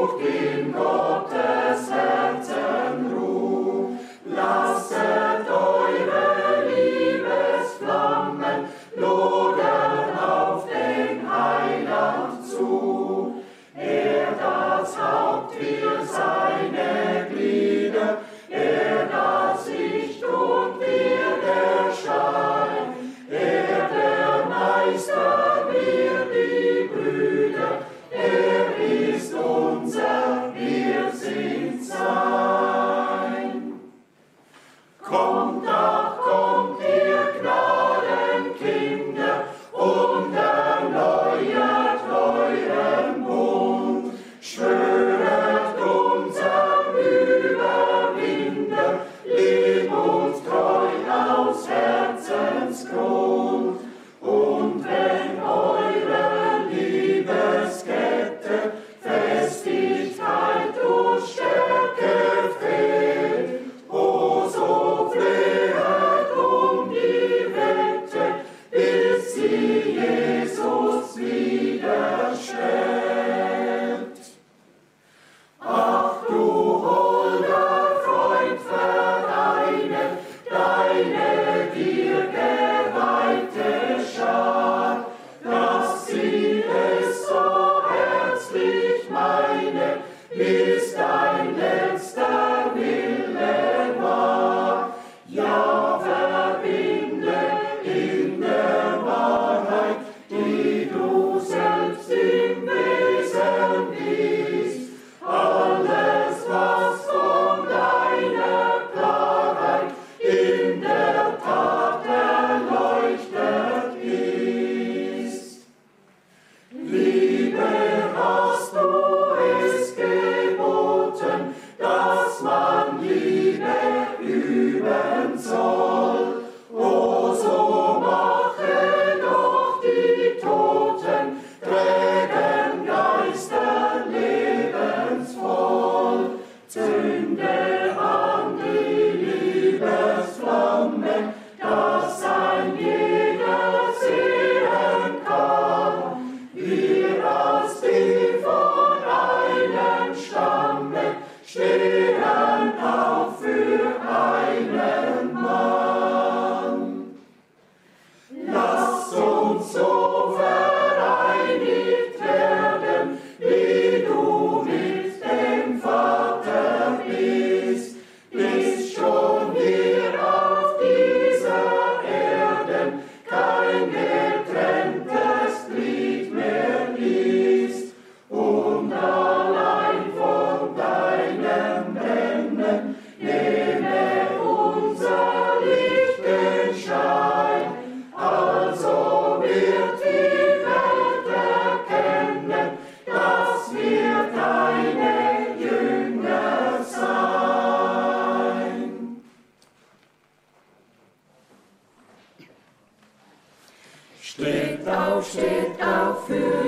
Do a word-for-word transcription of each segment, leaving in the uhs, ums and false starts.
Steht auf, steht auf für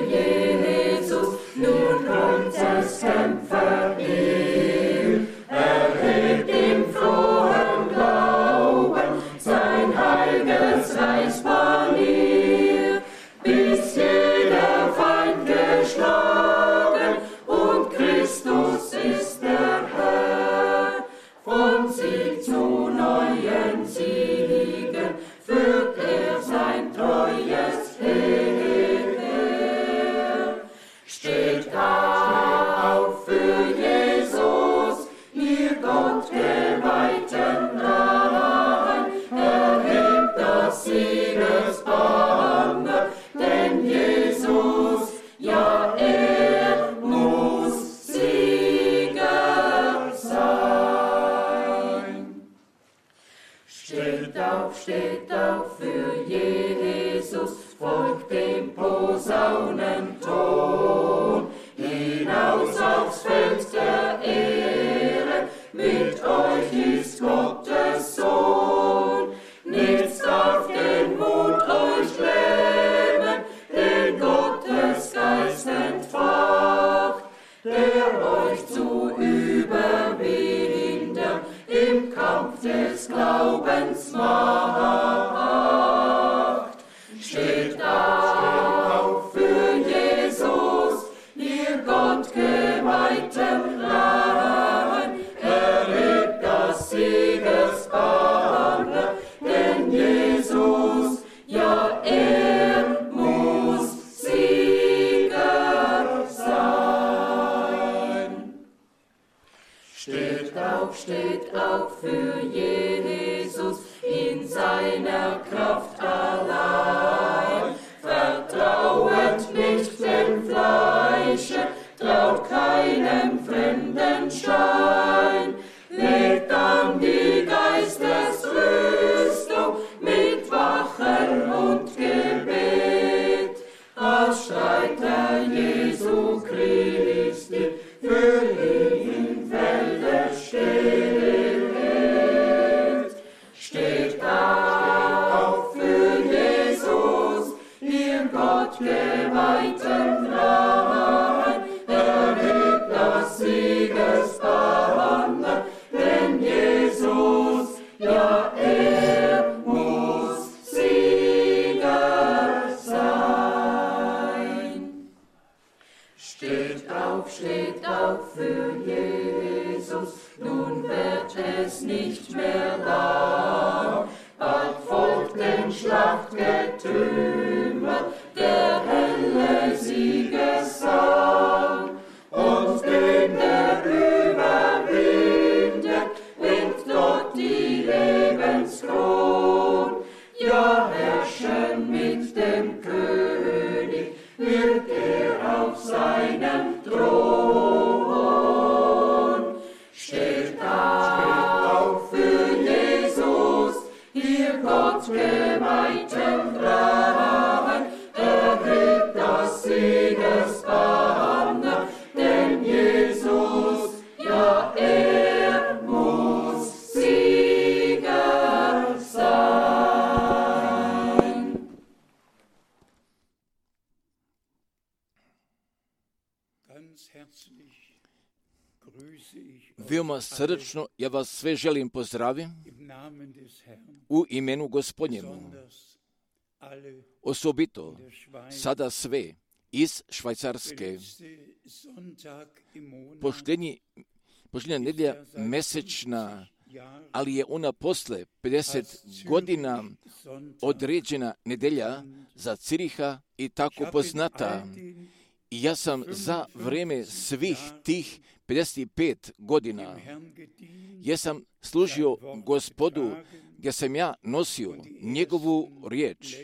Jesus, nur Kreuzeskämpfer ihr. Erhebt im frohen Glauben sein heiliges Reichspanier, bis jeder Feind geschlagen und Christus ist der Herr. Von Sieg zu neuen Siegen führt er sein treues Heer. Steht auf für Jesus, ihr Gottgeweihten Nahen, erhebt das Siegesbanner, denn Jesus, ja er muss Sieger sein. Steht auf, steht auf für Jesus, folgt dem Posaunenton, hinaus aufs Feld der Ehre, mit euch ist Gottes Sohn. Nichts darf den Mut euch lähmen, den Gottes Geist entfacht, der euch zu überwinden im Kampf des Glaubens macht. Steht auf Gott geweihten Rahmen, erhebt das Siegesbanner, denn Jesus, ja, er muss Sieger sein. Steht auf, steht auf für Jesus, nun wird es nicht mehr lang. Bald folgt den Schlachtgetümmel der helle Siegesang. Und dem, der überwindet, winkt Gott die Lebenskron. Ja, herrschen mit dem König wird er auf seinem Thron. Steht auf für Jesus, ihr Gott geweihten Rahmen, erhebt das Siegesbanner, denn Jesus, ja, er muss Sieger sein. Ganz herzlich grüße ich Veoma srdačno ja vas sve želim pozdraviti im Namen des Herrn, u imenu Gospodnjemu. besonders alle Osobito der Schweiz. sada sve iz Švajcarske. Letzte Sonntag im Monat Posljednji, posljednja nedjelja mesečna, ali je ona posle pedeset godina određena nedjelja za Ciriha i tako poznata. I ja sam za vrijeme svih tih pedeset pet godina, ja sam služio Gospodu, gdje sam ja nosio njegovu riječ.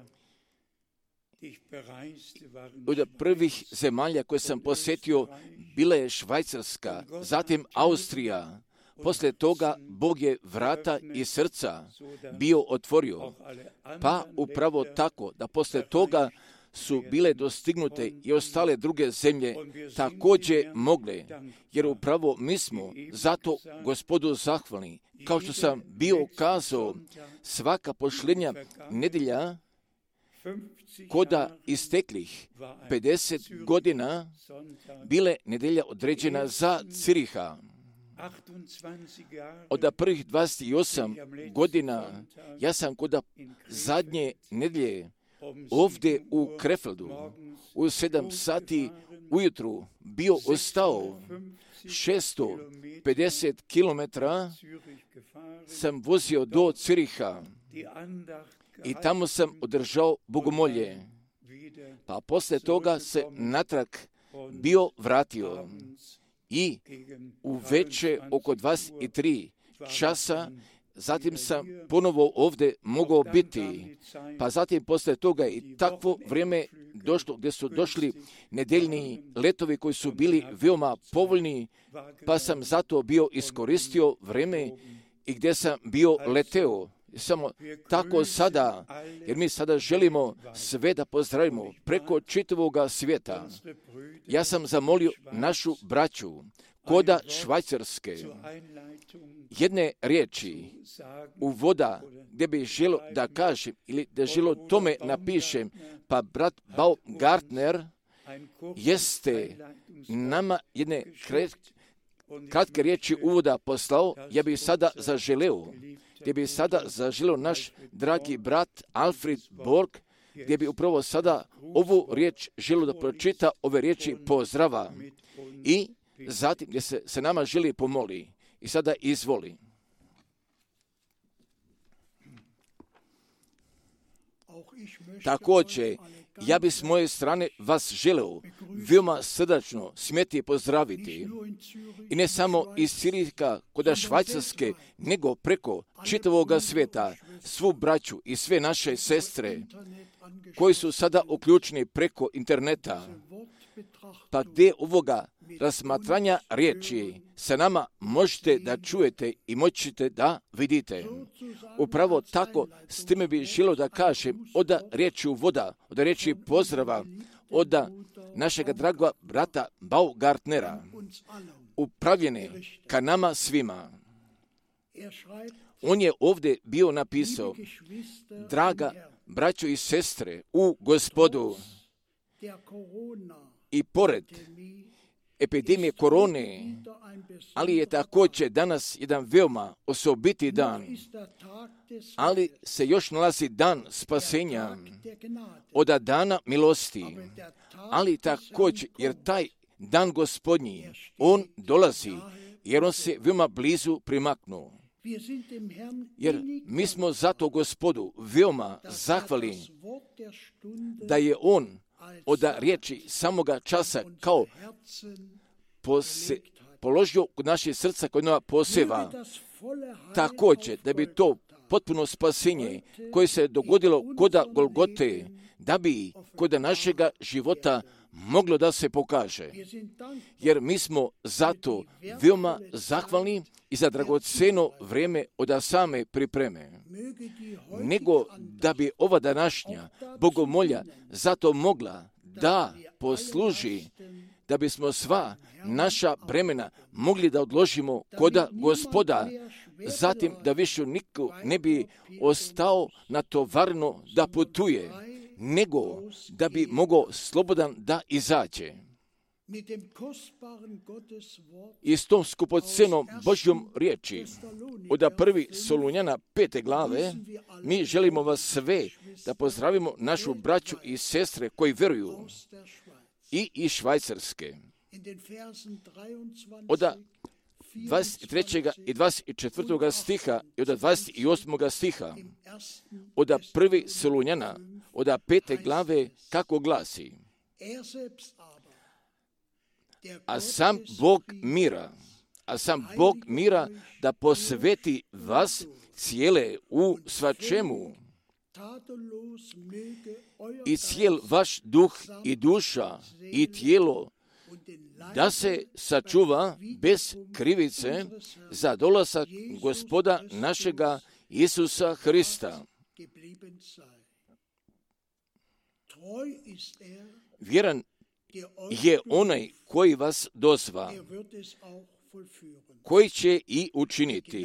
Od prvih zemalja koje sam posjetio bila je Švajcarska, zatim Austrija. Poslije toga Bog je vrata i srca bio otvorio. Pa upravo tako da poslije toga su bile dostignute i ostale druge zemlje također mogle, jer upravo mi smo zato Gospodu zahvalni. Kao što sam bio kazao, svaka posljednja nedjelja koda isteklih pedeset godina bile nedjelja određena za Ciriha. Od prvih dvadeset osam godina ja sam kod zadnje nedjelje ovdje u Krefeldu u sedam sati ujutru bio ostao. šesto pedeset kilometara sam vozio do Ciriha i tamo sam održao bogomolje. Pa poslije toga se natrag bio vratio i u veče oko dvadeset tri časa zatim sam ponovo ovdje mogao biti. Pa zatim poslije toga i takvo vrijeme došlo gdje su došli nedeljni letovi koji su bili veoma povoljni, pa sam zato bio iskoristio vrijeme i gdje sam bio leteo. Samo tako sada, jer mi sada želimo sve da pozdravimo preko čitavoga svijeta. Ja sam zamolio našu braću koda Švajcarske jedne riječi uvoda gdje bi želo da kažem ili da želo tome napišem, pa brat Baumgartner jeste nama jedne kratke riječi uvoda poslao. Ja bih sada zaželeo, gdje bi sada zaželeo naš dragi brat Alfred Borg, gdje bi upravo sada ovu riječ želio da pročita ove riječi pozdrava i zatim gdje se, se nama želi pomoli. I sada izvoli. Također, ja bi s moje strane vas želeo veoma srdačno smjeti pozdraviti. I ne samo iz Ciriha kod Švajcarske, nego preko čitavoga svijeta, svu braću i sve naše sestre koji su sada uključeni preko interneta. Pa gdje ovoga razmatranja riječi sa nama možete da čujete i moćete da vidite. Upravo tako s time bi želio da kažem od riječi uvoda, od riječi pozdrava, od našega dragoga brata Baumgartnera, upravljene ka nama svima. On je ovdje bio napisao, draga braćo i sestre u Gospodu, i pored epidemije korone, ali je također danas jedan veoma osobiti dan, ali se još nalazi dan spasenja, od dana milosti, ali također jer taj dan Gospodnji, on dolazi, jer on se veoma blizu primaknuo. Jer mi smo zato Gospodu veoma zahvali da je on od riječi samoga časa kao pose, položio kod naše srca kod nova poseva. Također da bi to potpuno spasenje koje se dogodilo kod Golgote, da bi kod našega života moglo da se pokaže. Jer mi smo zato veoma zahvalni i za dragoceno vrijeme od same pripreme. Nego da bi ova današnja bogomolja zato mogla da posluži, da bismo sva naša bremena mogli da odložimo koda Gospoda, zatim da više niko ne bi ostao natovarno da putuje, nego da bi mogao slobodan da izađe. I s tom skupocenom Božjom riječi od prvi Solunjana pete glave mi želimo vas sve da pozdravimo našu braću i sestre koji vjeruju i iz Švajcarske. Od dvadeset trećeg i dvadeset četvrtog stiha i od dvadeset osmog stiha od prvi Solunjana od pete glave kako glasi: A sam Bog mira, a sam Bog mira da posveti vas cijele u svačemu i cijel vaš duh i duša i tijelo da se sačuva bez krivice za dolazak Gospoda našega Isusa Hrista. Vjeran je onaj koji vas dozva, koji će i učiniti.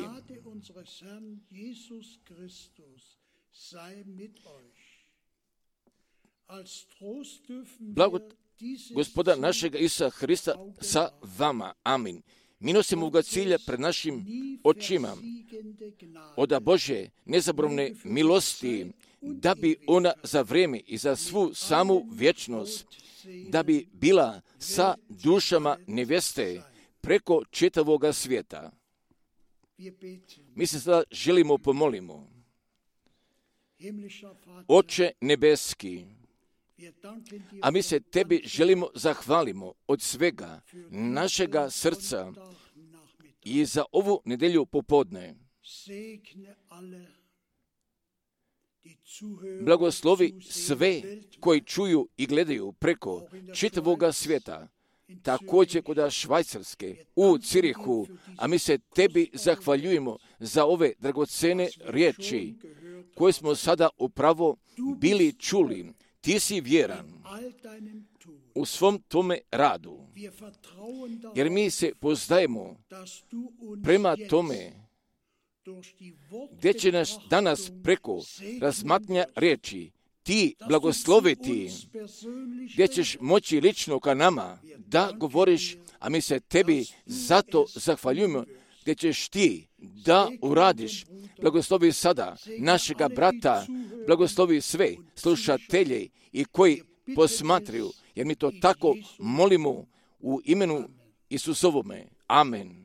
Blagot Gospoda našega Isusa Hrista sa vama. Amin. Mi nosimo ga cilja pred našim očima od Bože nezaboravne milosti, da bi ona za vrijeme i za svu samu vječnost, da bi bila sa dušama nevjeste preko čitavoga svijeta. Mi se sada želimo pomolimo. Oče nebeski, a mi se tebi želimo zahvalimo od svega našega srca i za ovu nedjelju popodne. Blagoslovi sve koji čuju i gledaju preko čitavoga svijeta, također kod Švajcarske, u Cirihu, a mi se tebi zahvaljujemo za ove dragocene riječi koje smo sada upravo bili čuli. Ti si vjeran u svom tome radu, jer mi se pozdajemo prema tome gdje će nas danas preko razmatnja riječi ti blagosloviti, gdje ćeš moći lično ka nama da govoriš, a mi se tebi zato zahvaljujemo gdje ćeš ti da uradiš. Blagoslovi sada našega brata, blagoslovi sve slušatelje i koji posmatraju, jer mi to tako molimo u imenu Isusovome. Amen.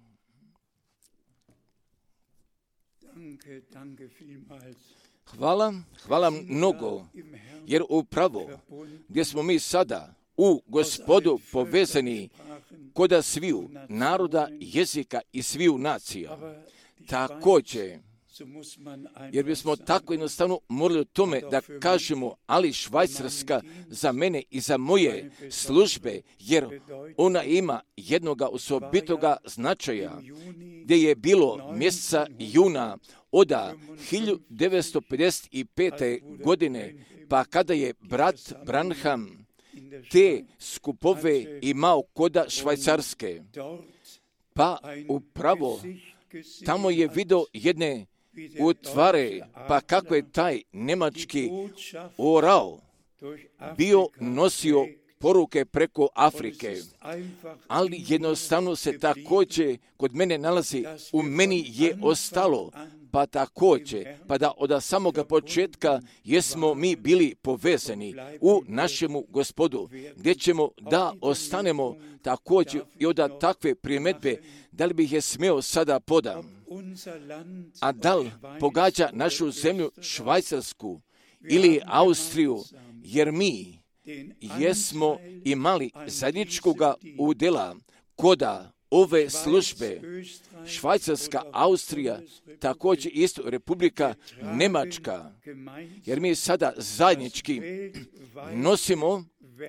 Hvala, hvala mnogo, jer upravo gdje smo mi sada u Gospodu povezani koda sviju naroda, jezika i sviju nacija. Također, jer bismo tako jednostavno morali o tome da kažemo, ali Švajcarska za mene i za moje službe, jer ona ima jednoga osobitoga značaja, gdje je bilo mjeseca juna od hiljadu devetsto pedeset pete. godine, pa kada je brat Branham te skupove imao koda Švajcarske, pa upravo tamo je vidio jedne utvare, pa kako je taj njemački orao bio nosio poruke preko Afrike, ali jednostavno se također kod mene nalazi, u meni je ostalo, pa također, pa da od samoga početka jesmo mi bili povezani u našemu Gospodu, gdje ćemo da ostanemo također i od takve primjedbe, da li bih je smio sada podam, a da li pogađa našu zemlju Švajcarsku ili Austriju, jer mi jesmo imali zajedničkoga udjela koda ove službe. Švajcarska, Austrija, također isto Republika Njemačka, jer mi sada zajednički nosimo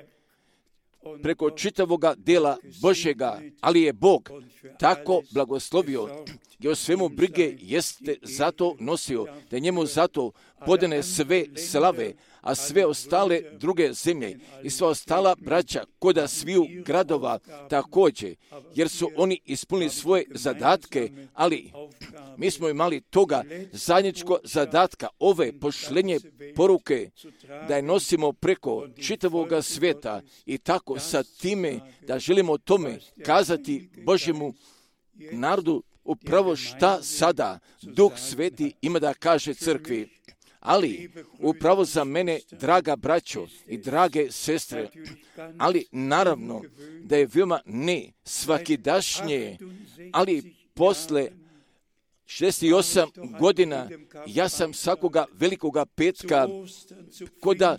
preko čitavoga djela Božjega, ali je Bog tako blagoslovio i o svemu brige jeste zato nosio, da njemu zato podane sve slave, a sve ostale druge zemlje i sva ostala braća koda sviju gradova također, jer su oni ispunili svoje zadatke, ali mi smo imali toga zajedničko zadatka, ove pošlenje poruke, da je nosimo preko čitavoga svijeta i tako sa time da želimo tome kazati Božjemu narodu upravo šta sada Duh Sveti ima da kaže crkvi. Ali, upravo za mene, draga braćo i drage sestre, ali naravno da je veoma ne svakidašnje, ali posle šezdeset osam godina ja sam svakoga velikoga petka koda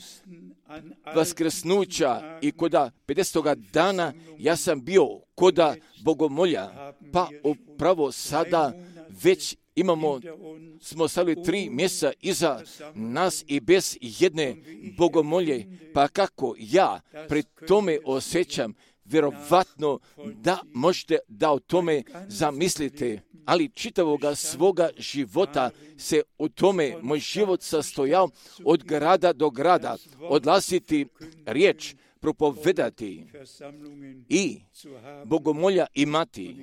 vaskrsnuća i koda pedesetoga dana ja sam bio koda bogomolja, pa upravo sada već imamo, smo stavili tri mjeseca iza nas i bez jedne bogomolje, pa kako ja pri tome osjećam, vjerovatno da možete da o tome zamislite, ali čitavoga svoga života se u tome moj život sastojao od grada do grada, odlasiti riječ, propovedati i bogomolja imati.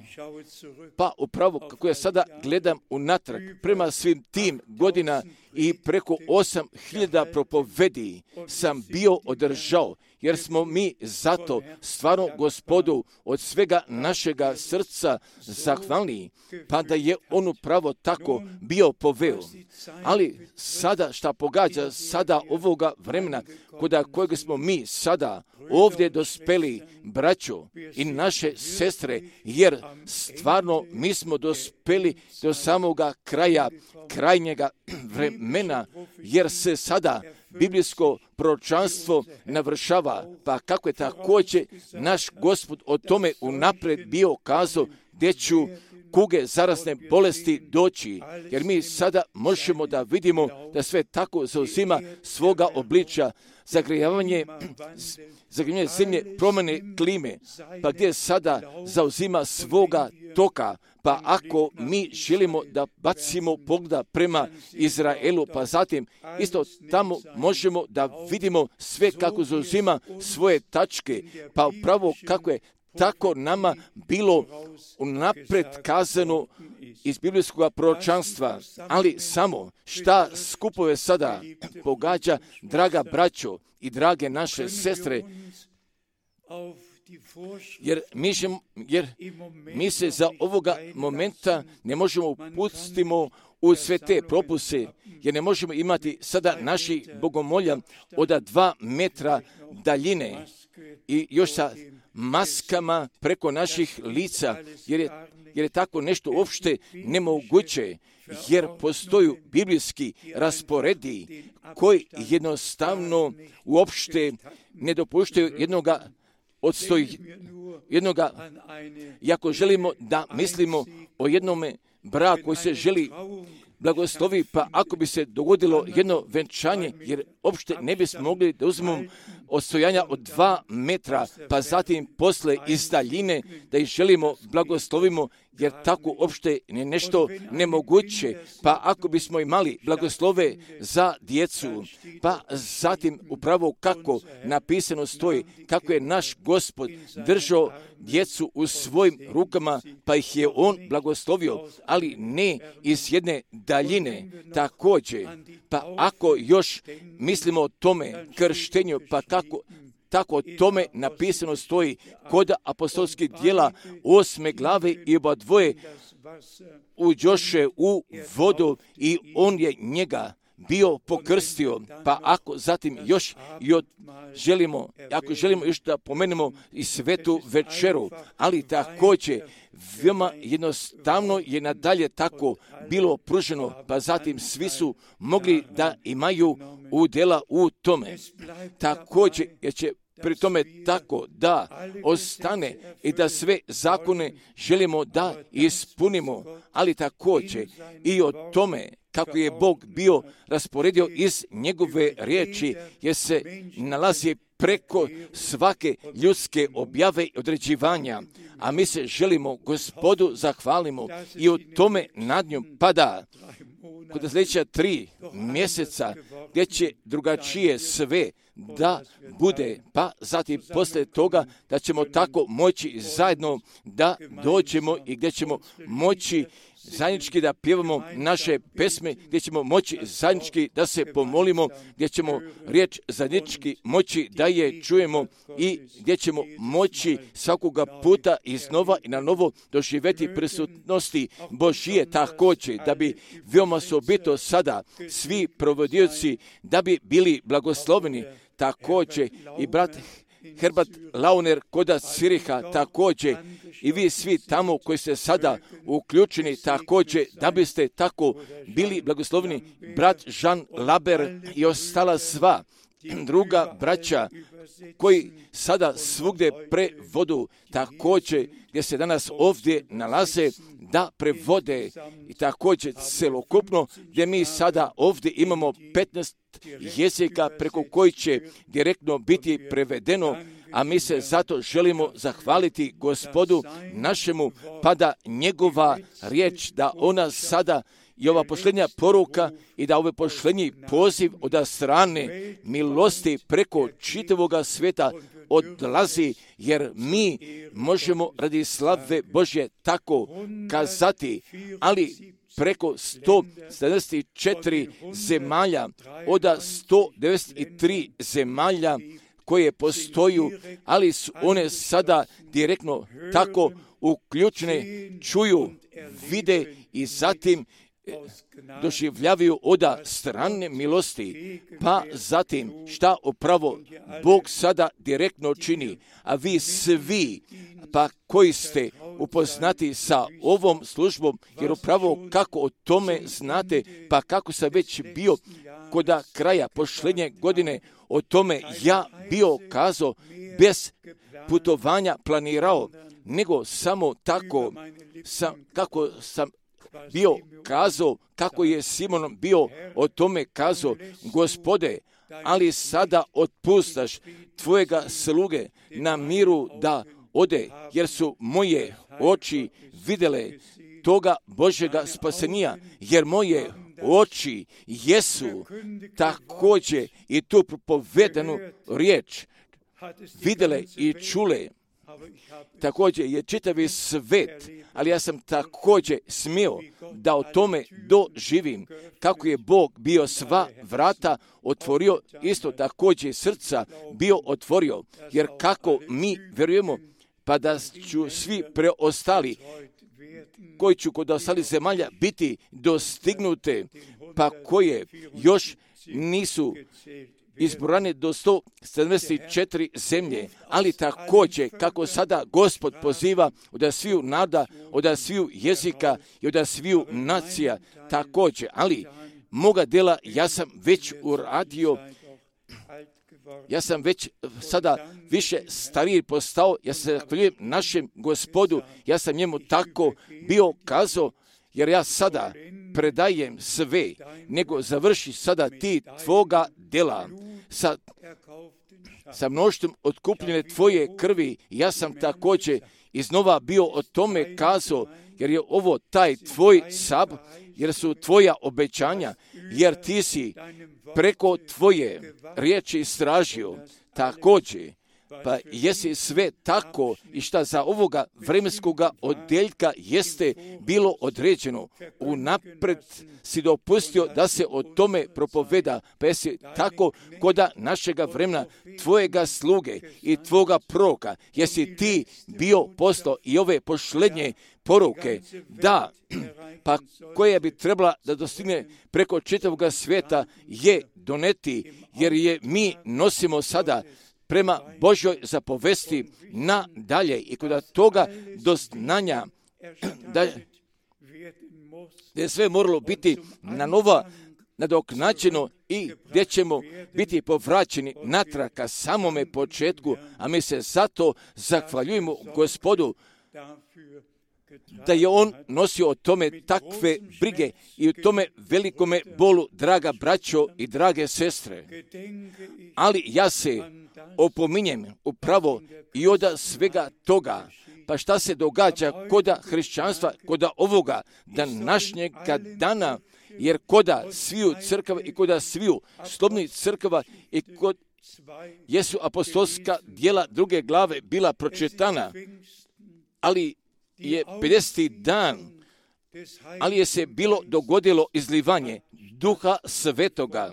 Pa upravo kako ja sada gledam unatrag prema svim tim godina i preko osam hiljada propovedi sam bio održao, jer smo mi zato stvarno Gospodu od svega našega srca zahvalni, pa da je on upravo tako bio poveo. Ali sada šta pogađa sada ovoga vremena, koda kojeg smo mi sada ovdje dospeli, braćo i naše sestre, jer stvarno mi smo dospeli do samoga kraja, krajnjega vremena, jer se sada biblijsko proročanstvo navršava, pa kako je također naš Gospod o tome unaprijed bio kazao, gdje ću kuge zarazne bolesti doći, jer mi sada možemo da vidimo da sve tako zauzima svoga obličja, zagrijavanje, zagrijavanje zemlje, promjene klime, pa gdje sada zauzima svoga toka, pa ako mi želimo da bacimo pogleda prema Izraelu, pa zatim isto tamo možemo da vidimo sve kako zauzima svoje tačke, pa upravo kako je tako nama bilo unapred kazano iz biblijskog proročanstva, ali samo šta skupove sada pogađa, draga braćo i drage naše sestre, jer mi, žem, jer mi se za ovoga momenta ne možemo upustimo u sve te propuse, jer ne možemo imati sada naši bogomolja od dva metra daljine i još sa maskama preko naših lica, jer je, jer je tako nešto uopšte nemoguće, jer postoju biblijski rasporedi koji jednostavno uopšte ne dopuštaju jednoga odstoj, jednoga, i ako želimo da mislimo o jednome braku koji se želi blagoslovi, pa ako bi se dogodilo jedno venčanje, jer uopšte ne bismo mogli da uzmemo odstojanja od dva metra, pa zatim posle iz daljine da ih želimo blagoslovimo, jer tako opšte je nešto nemoguće. Pa ako bismo imali blagoslove za djecu, pa zatim upravo kako napisano stoji, kako je naš Gospod držao djecu u svojim rukama, pa ih je on blagoslovio, ali ne iz jedne daljine. Također, pa ako još mislimo o tome krštenju, pa kako tako o tome napisano stoji kod apostolskih djela osme glave i oba dvoje uđoše u vodu i on je njega bio pokrstio. Pa ako zatim još i od, želimo, ako želimo još da pomenemo i svetu večeru, ali također veoma jednostavno je nadalje tako bilo pruženo, pa zatim svi su mogli da imaju udjela u tome. Također jer će pri tome tako da ostane i da sve zakone želimo da ispunimo, ali također i o tome kako je Bog bio rasporedio iz njegove riječi, jer se nalazi preko svake ljudske objave i određivanja, a mi se želimo Gospodu zahvalimo i o tome nad njom pada kod sljedeća tri mjeseca gdje će drugačije sve da bude, pa zatim poslije toga da ćemo tako moći zajedno da dođemo i gdje ćemo moći zajednički da pjevamo naše pesme, gdje ćemo moći zajednički da se pomolimo, gdje ćemo riječ zajednički moći da je čujemo i gdje ćemo moći svakoga puta iznova i na novo doživjeti prisutnosti Božije. Također da bi veoma osobito sada svi provodioci da bi bili blagosloveni. Također i brat Herbert Launer koda Ciriha, također i vi svi tamo koji ste sada uključeni, također da biste tako bili blagosloveni, brat Jean Laber i ostala sva druga braća koji sada svugdje prevodu, također gdje se danas ovdje nalaze da prevode i također celokupno gdje mi sada ovdje imamo petnaest jezika preko koji će direktno biti prevedeno, a mi se zato želimo zahvaliti Gospodu našemu, pa da njegova riječ, da ona sada i ova posljednja poruka i da ovaj posljednji poziv od strane milosti preko čitavoga svijeta odlazi, jer mi možemo radi slave Božje tako kazati, ali preko sto sedamdeset četiri zemalja, od sto devedeset tri zemalja koje postoju, ali su one sada direktno tako uključene, čuju, vide i zatim doživljavaju od strane milosti, pa zatim šta upravo Bog sada direktno čini, a vi svi pa koji ste upoznati sa ovom službom, jer upravo kako o tome znate, pa kako sam već bio kod kraja posljednje godine o tome ja bio kazao bez putovanja planirao, nego samo tako sam, kako sam bio kazao, kako je Simon bio o tome kazao, Gospode, ali sada otpustaš tvojega sluge na miru da ode, jer su moje oči vidjele toga Božjega spasenija, jer moje oči jesu također i tu propovedanu riječ vidjele i čule. Također je čitavi svet, ali ja sam također smio da o tome doživim, kako je Bog bio sva vrata otvorio, isto također srca bio otvorio, jer kako mi vjerujemo, pa da ću svi preostali, koji ću kod ostalih zemalja biti dostignute, pa koje još nisu izbrojane do sto sedamdeset četiri zemlje, ali također kako sada Gospod poziva od sviju nada, od sviju jezika i od sviju nacija također, ali moga dela ja sam već uradio, ja sam već sada više stariji postao, ja se zahvaljujem našem Gospodu, ja sam njemu tako bio kazao, jer ja sada predajem sve, nego završi sada ti tvoga dela sa, sa mnoštvom otkupljene tvoje krvi. Ja sam također iznova bio o tome kazao, jer je ovo taj tvoj sabor, jer su tvoja obećanja, jer ti si preko tvoje riječi istražio također, pa jesi sve tako i šta za ovoga vremenskoga odjeljka jeste bilo određeno. Unapred si dopustio da se o tome propoveda, pa jesi tako koda našega vremena, tvojega sluge i tvoga proroka, jesi ti bio poslao i ove pošlednje poruke, da, pa koja bi trebala da dostigne preko čitavoga svijeta je doneti, jer je mi nosimo sada prema Božjoj zapovesti nadalje i kod toga doznanja da je sve moralo biti na novo nadoknađeno i gdje ćemo biti povraćeni natrag ka samome početku, a mi se zato zahvaljujemo Gospodu da je on nosio o tome takve brige i u tome velikome bolu, draga braćo i drage sestre. Ali ja se opominjem upravo i od svega toga, pa šta se događa koda hrišćanstva, koda ovoga današnjega dana, jer koda sviju crkava i koda sviju slobodnih crkava i kod jesu apostolska djela druge glave bila pročitana, ali je pedeseti dan, ali je se bilo dogodilo izlivanje Duha Svetoga,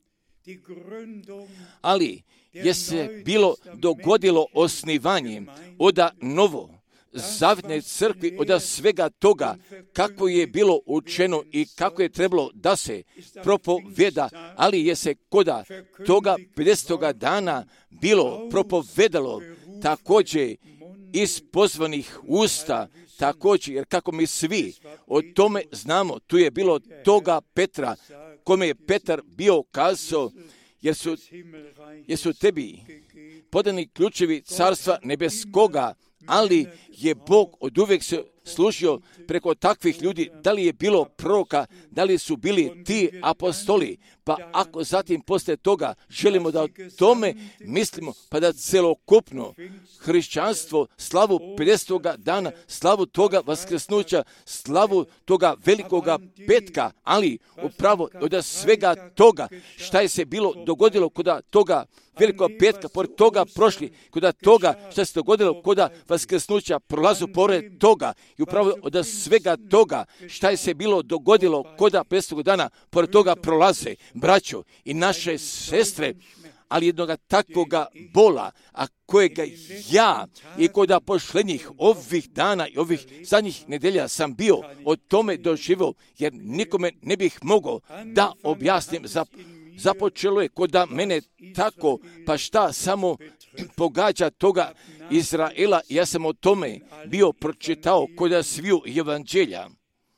ali je se bilo dogodilo osnivanje oda novo zavjetne crkvi, oda svega toga kako je bilo učeno i kako je trebalo da se propoveda, ali je se koda toga pedesetoga dana bilo propovedalo također iz pozvanih usta, također, jer kako mi svi o tome znamo, tu je bilo toga Petra, kome je Petar bio kazao, jer su, jer su tebi podani ključevi carstva nebeskoga, ali je Bog od uvijek se služio preko takvih ljudi, da li je bilo proroka, da li su bili ti apostoli, pa ako zatim poslije toga želimo da o tome mislimo, pa da celokupno hrišćanstvo, slavu pedesetoga dana, slavu toga vaskrsnuća, slavu toga velikoga petka, ali upravo od svega toga šta je se bilo dogodilo kod toga velikog petka, pored toga prošli, kod toga šta se dogodilo kod vaskrsnuća, prolazu pored toga i upravo od svega toga šta je se bilo dogodilo kod pedesetog dana, pored toga prolaze braćo i naše sestre, ali jednoga takvoga bola, a kojega ja i kod pošlednjih ovih dana i ovih zadnjih nedelja sam bio o tome doživio, jer nikome ne bih mogao da objasnim. Započelo je kod mene tako, pa šta samo pogađa toga Izraela, ja sam o tome bio pročitao kod sviju evanđelja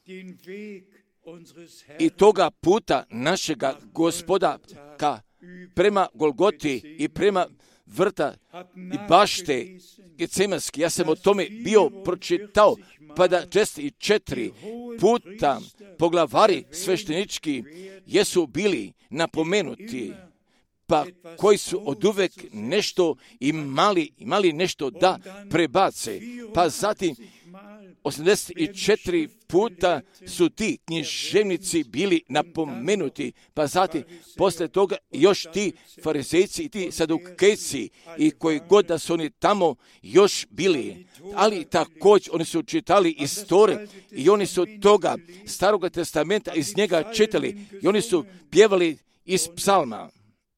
i toga puta našega Gospoda ka prema Golgoti i prema vrta i bašte Gecemanski. Ja sam o tome bio pročitao, pa da česti i četiri puta poglavari sveštenički jesu bili napomenuti, pa koji su od uvek nešto imali, imali nešto da prebace, pa zatim osamdeset četiri puta su ti književnici bili napomenuti, pa zatim posle toga još ti farizejci i ti sadukejci i koji god da su oni tamo još bili, ali također oni su čitali istorije i oni su toga Staroga testamenta iz njega čitali i oni su pjevali iz psalma.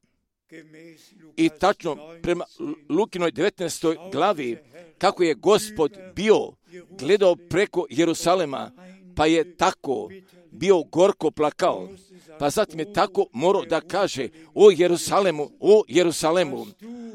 I tačno prema Lukinoj devetnaestoj glavi, kako je Gospod bio gledao preko Jerusalema, pa je tako bio gorko plakao, pa zatim je tako morao da kaže: o Jerusalemu, o Jerusalemu,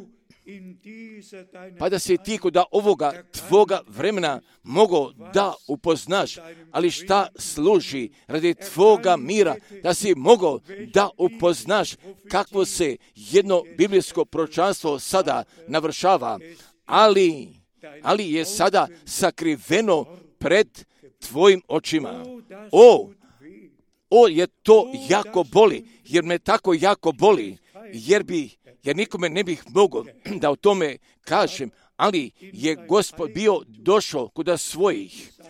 pa da se ti kod ovoga tvoga vremena mogao da upoznaš, ali šta služi radi tvoga mira, da si mogao da upoznaš kakvo se jedno biblijsko proročanstvo sada navršava, ali, ali je sada sakriveno pred tvojim očima. O, o, je to jako boli, jer me tako jako boli, jer bi jer nikome ne bih mogao da o tome kažem, ali je Gospod bio došao kod svojih,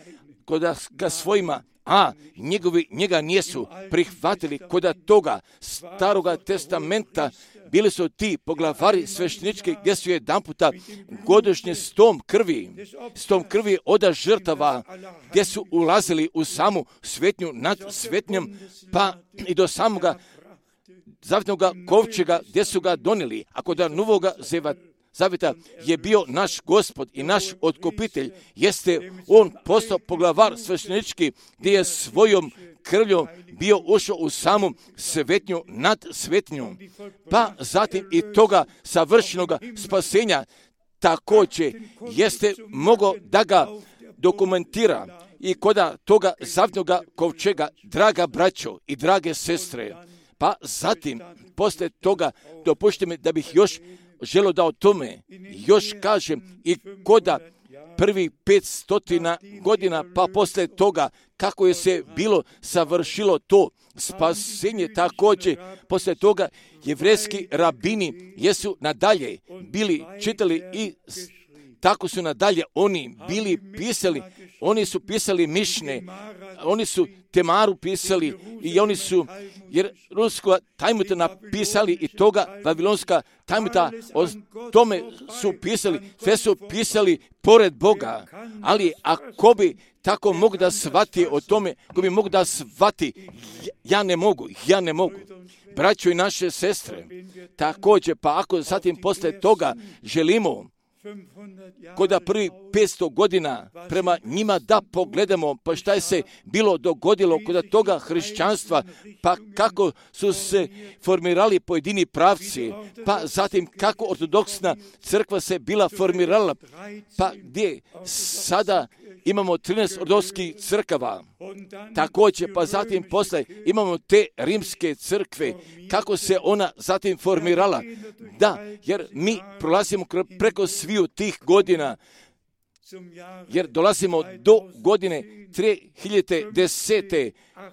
koda ga svojima, a njegovi njega nijesu prihvatili. Koda toga staroga testamenta bili su ti poglavari sveštenički gdje su jedan puta godišnje s tom krvi, s tom krvi oda žrtava, gdje su ulazili u samu svetnju nad svetnjom, pa i do samoga zavjetnog kovčega gdje su ga donijeli. Ako da novoga zavjeta je bio naš Gospod i naš otkupitelj, jeste on postao poglavar sveštenički gdje je svojom krvljom bio ušao u samu svetnju nad svetnjom, pa zatim i toga savršenoga spasenja također jeste mogao da ga dokumentira i koda toga zavjetnoga kovčega, draga braćo i drage sestre. Pa zatim, poslije toga, dopušte mi da bih još želio da o tome još kažem i koda prvih petstotina godina, pa poslije toga kako je se bilo savršilo to spasenje, također poslije toga jevrejski rabini jesu nadalje bili čitali i tako su nadalje oni bili pisali, oni su pisali Mišne, oni su Temaru pisali i oni su jer ruska Talmuda napisali i toga Vavilonska Talmuda o tome su pisali, sve su pisali pored Boga, ali ako bi tako mogu da shvati o tome, ako bi mogu da shvati, ja ne mogu, ja ne mogu. Braćo i naše sestre, također, pa ako zatim posle toga želimo koda prvi petsto godina prema njima da pogledamo, pa šta je se bilo dogodilo koda toga hrišćanstva, pa kako su se formirali pojedini pravci, pa zatim kako ortodoksna crkva se bila formirala, pa gdje sada imamo trinaest ortodoskih crkava, također, pa zatim posle imamo te rimske crkve, kako se ona zatim formirala, da, jer mi prolazimo preko sviju tih godina, jer dolazimo do godine tri hiljade desete,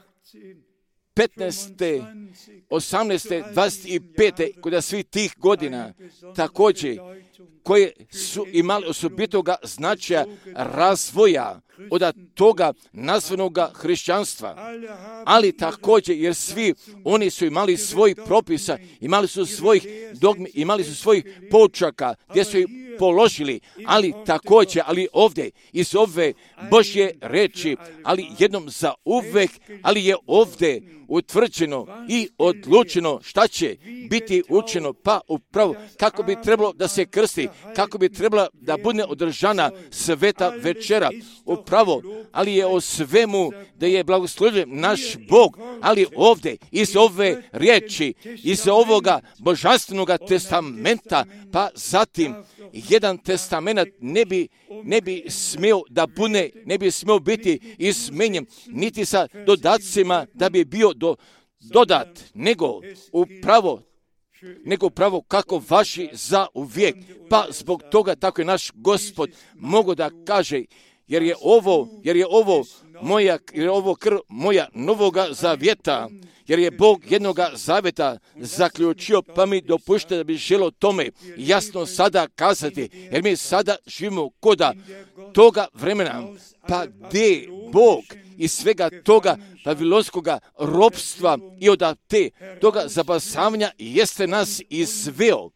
petnaeste, osamnaeste, dvadeset pete, kada svih tih godina, također, koje su imali osobitoga značaja razvoja od toga nazvanoga hrišćanstva. Ali također, jer svi oni su imali svoj propisa, imali su svojih dogmi, imali su svojih poučaka, gdje su ih položili, ali također, ali ovdje, iz ove Božje reči, ali jednom za uvek, ali je ovdje utvrđeno i odlučeno šta će biti učeno, pa upravo kako bi trebalo da se krsti, kako bi trebala da bude održana sveta večera, upravo, ali je o svemu da je blagoslovljen naš Bog, ali ovdje iz ove riječi, iz ovoga božanstvenog testamenta, pa zatim jedan testament ne bi, ne bi smio da bude, ne bi smio biti izmenjen, niti sa dodacima da bi bio do, dodat, nego upravo nego pravo kako važi za uvijek. Pa zbog toga tako je naš Gospod mogo da kaže, jer je ovo, jer je ovo moja, jer je ovo krv moja novoga zavjeta, jer je Bog jednoga zavjeta zaključio, pa mi dopušte da bi želio tome jasno sada kazati, jer mi sada živimo koda toga vremena, pa gdje Bog iz svega toga vavilonskoga ropstva i od te toga zabasavanja jeste nas izveo,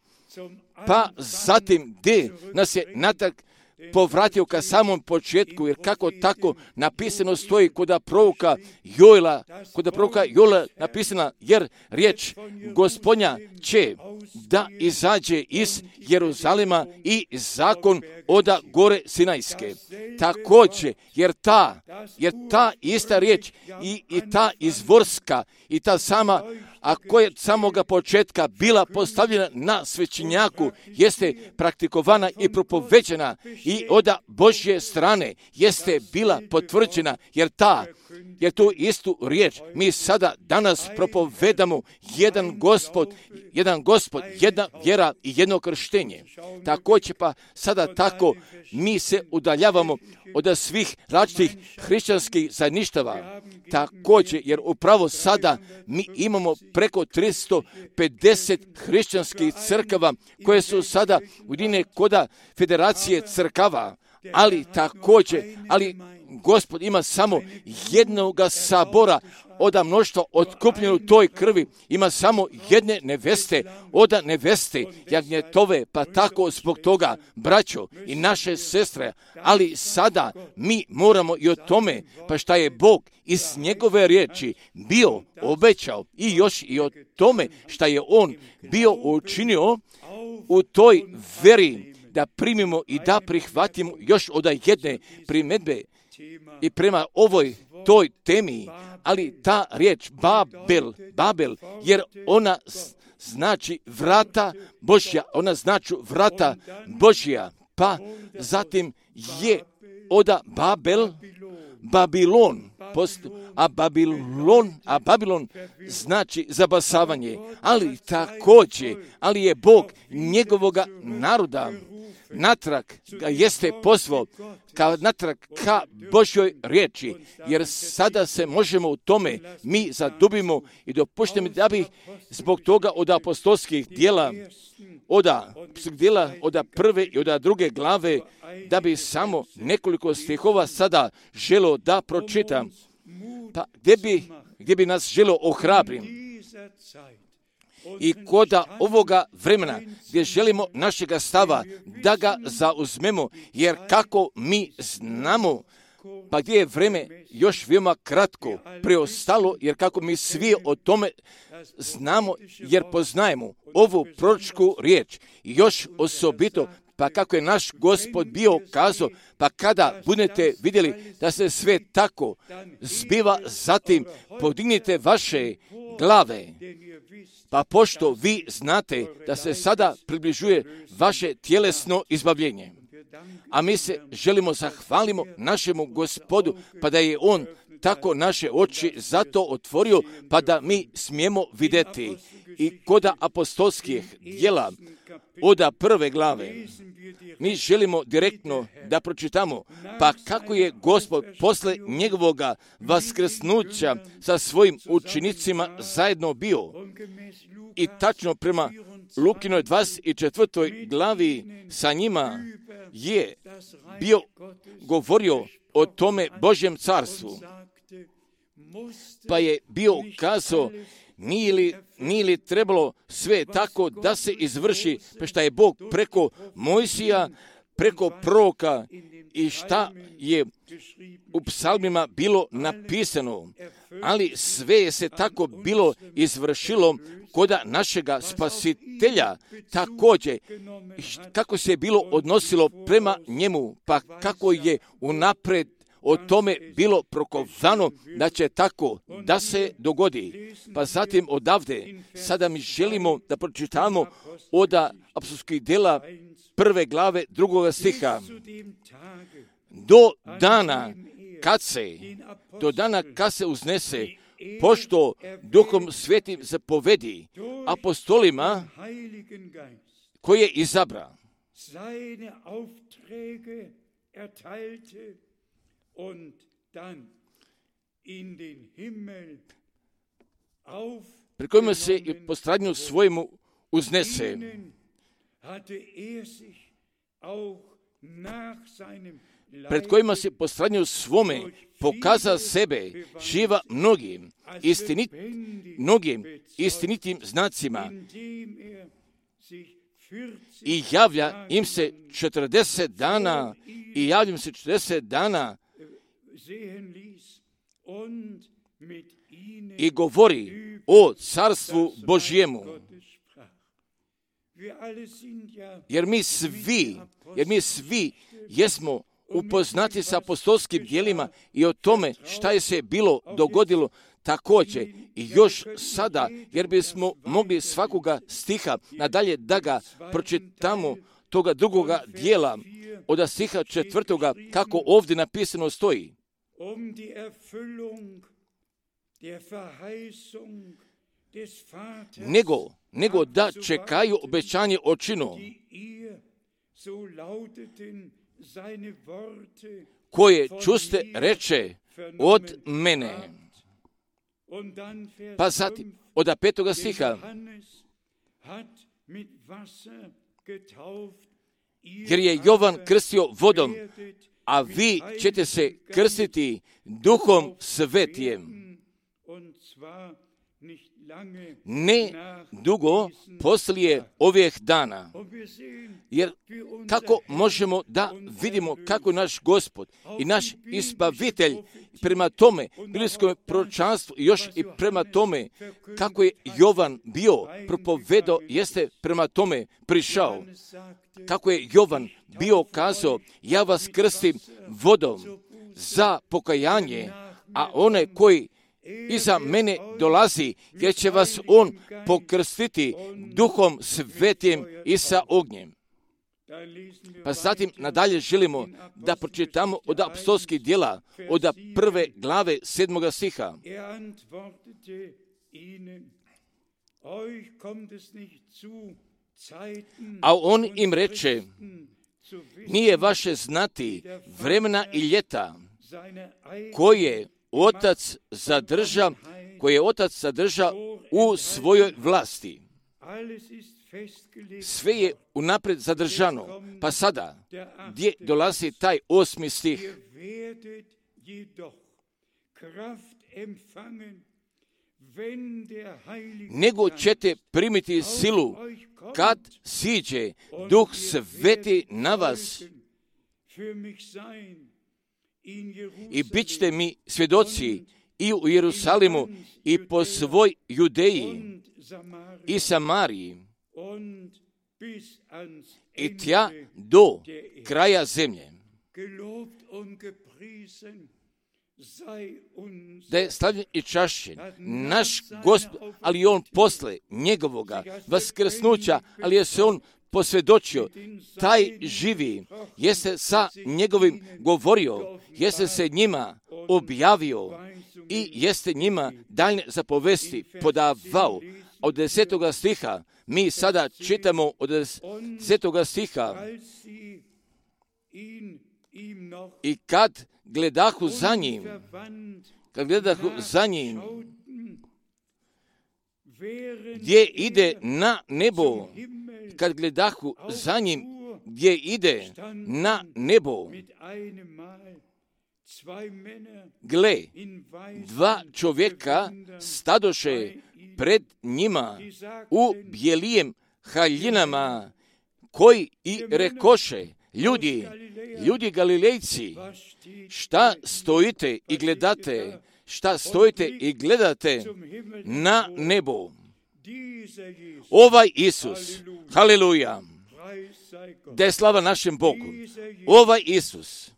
pa zatim gdje nas je natrag povratio ka samom početku, jer kako tako napisano stoji koda proroka Joela, koda proroka Joela napisana, jer riječ Gospodnja će da izađe iz Jeruzalema i zakon oda gore Sinajske. Također, jer ta, jer ta ista riječ i, i ta izvorska i ta sama, a koja je samoga početka bila postavljena na svećenjaku, jeste praktikovana i propoveđena i od Božje strane jeste bila potvrđena, jer ta, jer tu istu riječ mi sada danas propovedamo jedan Gospod, jedan Gospod, jedna vjera i jedno krštenje. Također pa sada tako mi se udaljavamo od svih različitih hrišćanskih zajedništava. Također, jer upravo sada mi imamo preko tristo pedeset hrišćanskih crkava koje su sada ujedinjene koda Federacije crkava, ali također, ali Gospod ima samo jednoga sabora oda mnoštva otkupljeno u toj krvi, ima samo jedne neveste, oda neveste jagnjetove, pa tako zbog toga, braćo i naše sestre, ali sada mi moramo i o tome, pa šta je Bog iz njegove riječi bio obećao i još i o tome šta je on bio učinio u toj veri, da primimo i da prihvatimo još od jedne primjedbe i prema ovoj toj temi, ali ta riječ Babel, Babel, jer ona znači vrata Božja, ona znači vrata Božja, pa zatim je oda Babel, Babilon, post, a Babilon, a Babilon znači zabasavanje, ali također, ali je Bog njegovoga naroda natrag ga jeste pozvao ka natrag ka Božjoj riječi, jer sada se možemo u tome mi zadubimo i dopuštimo da bi zbog toga od apostolskih dijela, oda dijela, oda prve i oda druge glave, da bi samo nekoliko stihova sada želo da pročitam, pa gdje bi, gdje bi nas želo ohrabrim. I koda ovoga vremena gdje želimo našega stava da ga zauzmemo, jer kako mi znamo, pa gdje je vreme još veoma kratko preostalo, jer kako mi svi o tome znamo, jer poznajemo ovu proročku riječ, još osobito, pa kako je naš Gospod bio kazao, pa kada budete vidjeli da se sve tako zbiva, zatim podignite vaše glave, pa pošto vi znate da se sada približuje vaše tjelesno izbavljenje. A mi se želimo zahvalimo našemu Gospodu, pa da je on tako naše oči zato otvorio, pa da mi smijemo vidjeti. I koda apostolskih djela, oda prve glave, mi želimo direktno da pročitamo, pa kako je Gospod posle njegovoga vaskrsnuća sa svojim učenicima zajedno bio. I tačno prema Lukinoj dvadeset četvrtoj glavi sa njima je bio govorio o tome Božjem carstvu. Pa je bio kazao, nije li, nije li trebalo sve tako da se izvrši, pa šta je Bog preko Mojsija, preko proroka i šta je u psalmima bilo napisano, ali sve je se tako bilo izvršilo koda našega spasitelja, također kako se je bilo odnosilo prema njemu, pa kako je unapred o tome bilo prokovano da će tako da se dogodi. Pa zatim odavde, sada mi želimo da pročitamo od apostolskih djela prve glave drugoga stiha. Do dana kad se, do dana kad se uznese, pošto Duhom Svetim zapovedi apostolima koje je izabra. Und dann in den Himmel auf pri kojima se i po stradnju svojemu uznese. Pred kojima se po stradnju svome pokaza sebe živa mnogim, istinit, mnogim istinitim znacima i javlja im se četrdeset dana i javlja im se četrdeset dana i govori o carstvu Božjemu. Jer mi svi, jer mi svi jesmo upoznati sa apostolskim djelima i o tome šta je se bilo dogodilo također i još sada, jer bismo mogli svakoga stiha nadalje da ga pročitamo toga drugoga dijela od stiha četvrtoga, kako ovdje napisano stoji. Um die Erfüllung der Verheißung des Vaters, nego, nego da čekaju obećanje očinu, koje čuste reče od mene. Pa zatim, od petoga stiha, jer je Jovan krstio vodom, a vi ćete se krstiti Duhom Svetijem. Ne dugo poslije ovih dana. Jer kako možemo da vidimo kako naš Gospod i naš Izbavitelj prema tome biblijskom proročanstvu i još i prema tome kako je Jovan bio propovedao, jeste prema tome prišao. Kako je Jovan bio kazao, ja vas krstim vodom za pokajanje, a one koji iza mene dolazi, jer će vas on pokrstiti Duhom Svetim i sa ognjem. Pa zatim nadalje želimo da pročitamo od apostolskih djela, od prve glave sedmoga stiha. A on im reče, nije vaše znati vremena i ljeta koje Otac zadrža, koje je Otac zadrža u svojoj vlasti. Sve je unaprijed zadržano. Pa sada, gdje dolazi taj osmi stih? Nego ćete primiti silu kad siđe Duh Sveti na vas i bit ćete mi svjedoci i u Jerusalimu i po svoj Judeji i Samariji i tja do kraja zemlje. Da je slavljen i čašćen naš Gospod, ali on posle njegovoga vaskrsnuća, ali je se on posvjedočio, taj živi, jeste sa njegovim govorio, jeste se njima objavio i jeste njima daljne zapovesti podavao. Od desetoga stiha, mi sada čitamo od desetoga stiha, i kad gledahu za njim, kad gledahu za njim, gdje ide na nebo, kad gledahu za njim, gdje ide na nebo, gle, dva čovjeka stadoše pred njima u bijelijem haljinama, koji i rekoše, ljudi, ljudi Galilejci, šta stojite i gledate, šta stojite i gledate na nebo? Ovaj Isus, haleluja, da je slava našem Bogu, ovaj Isus,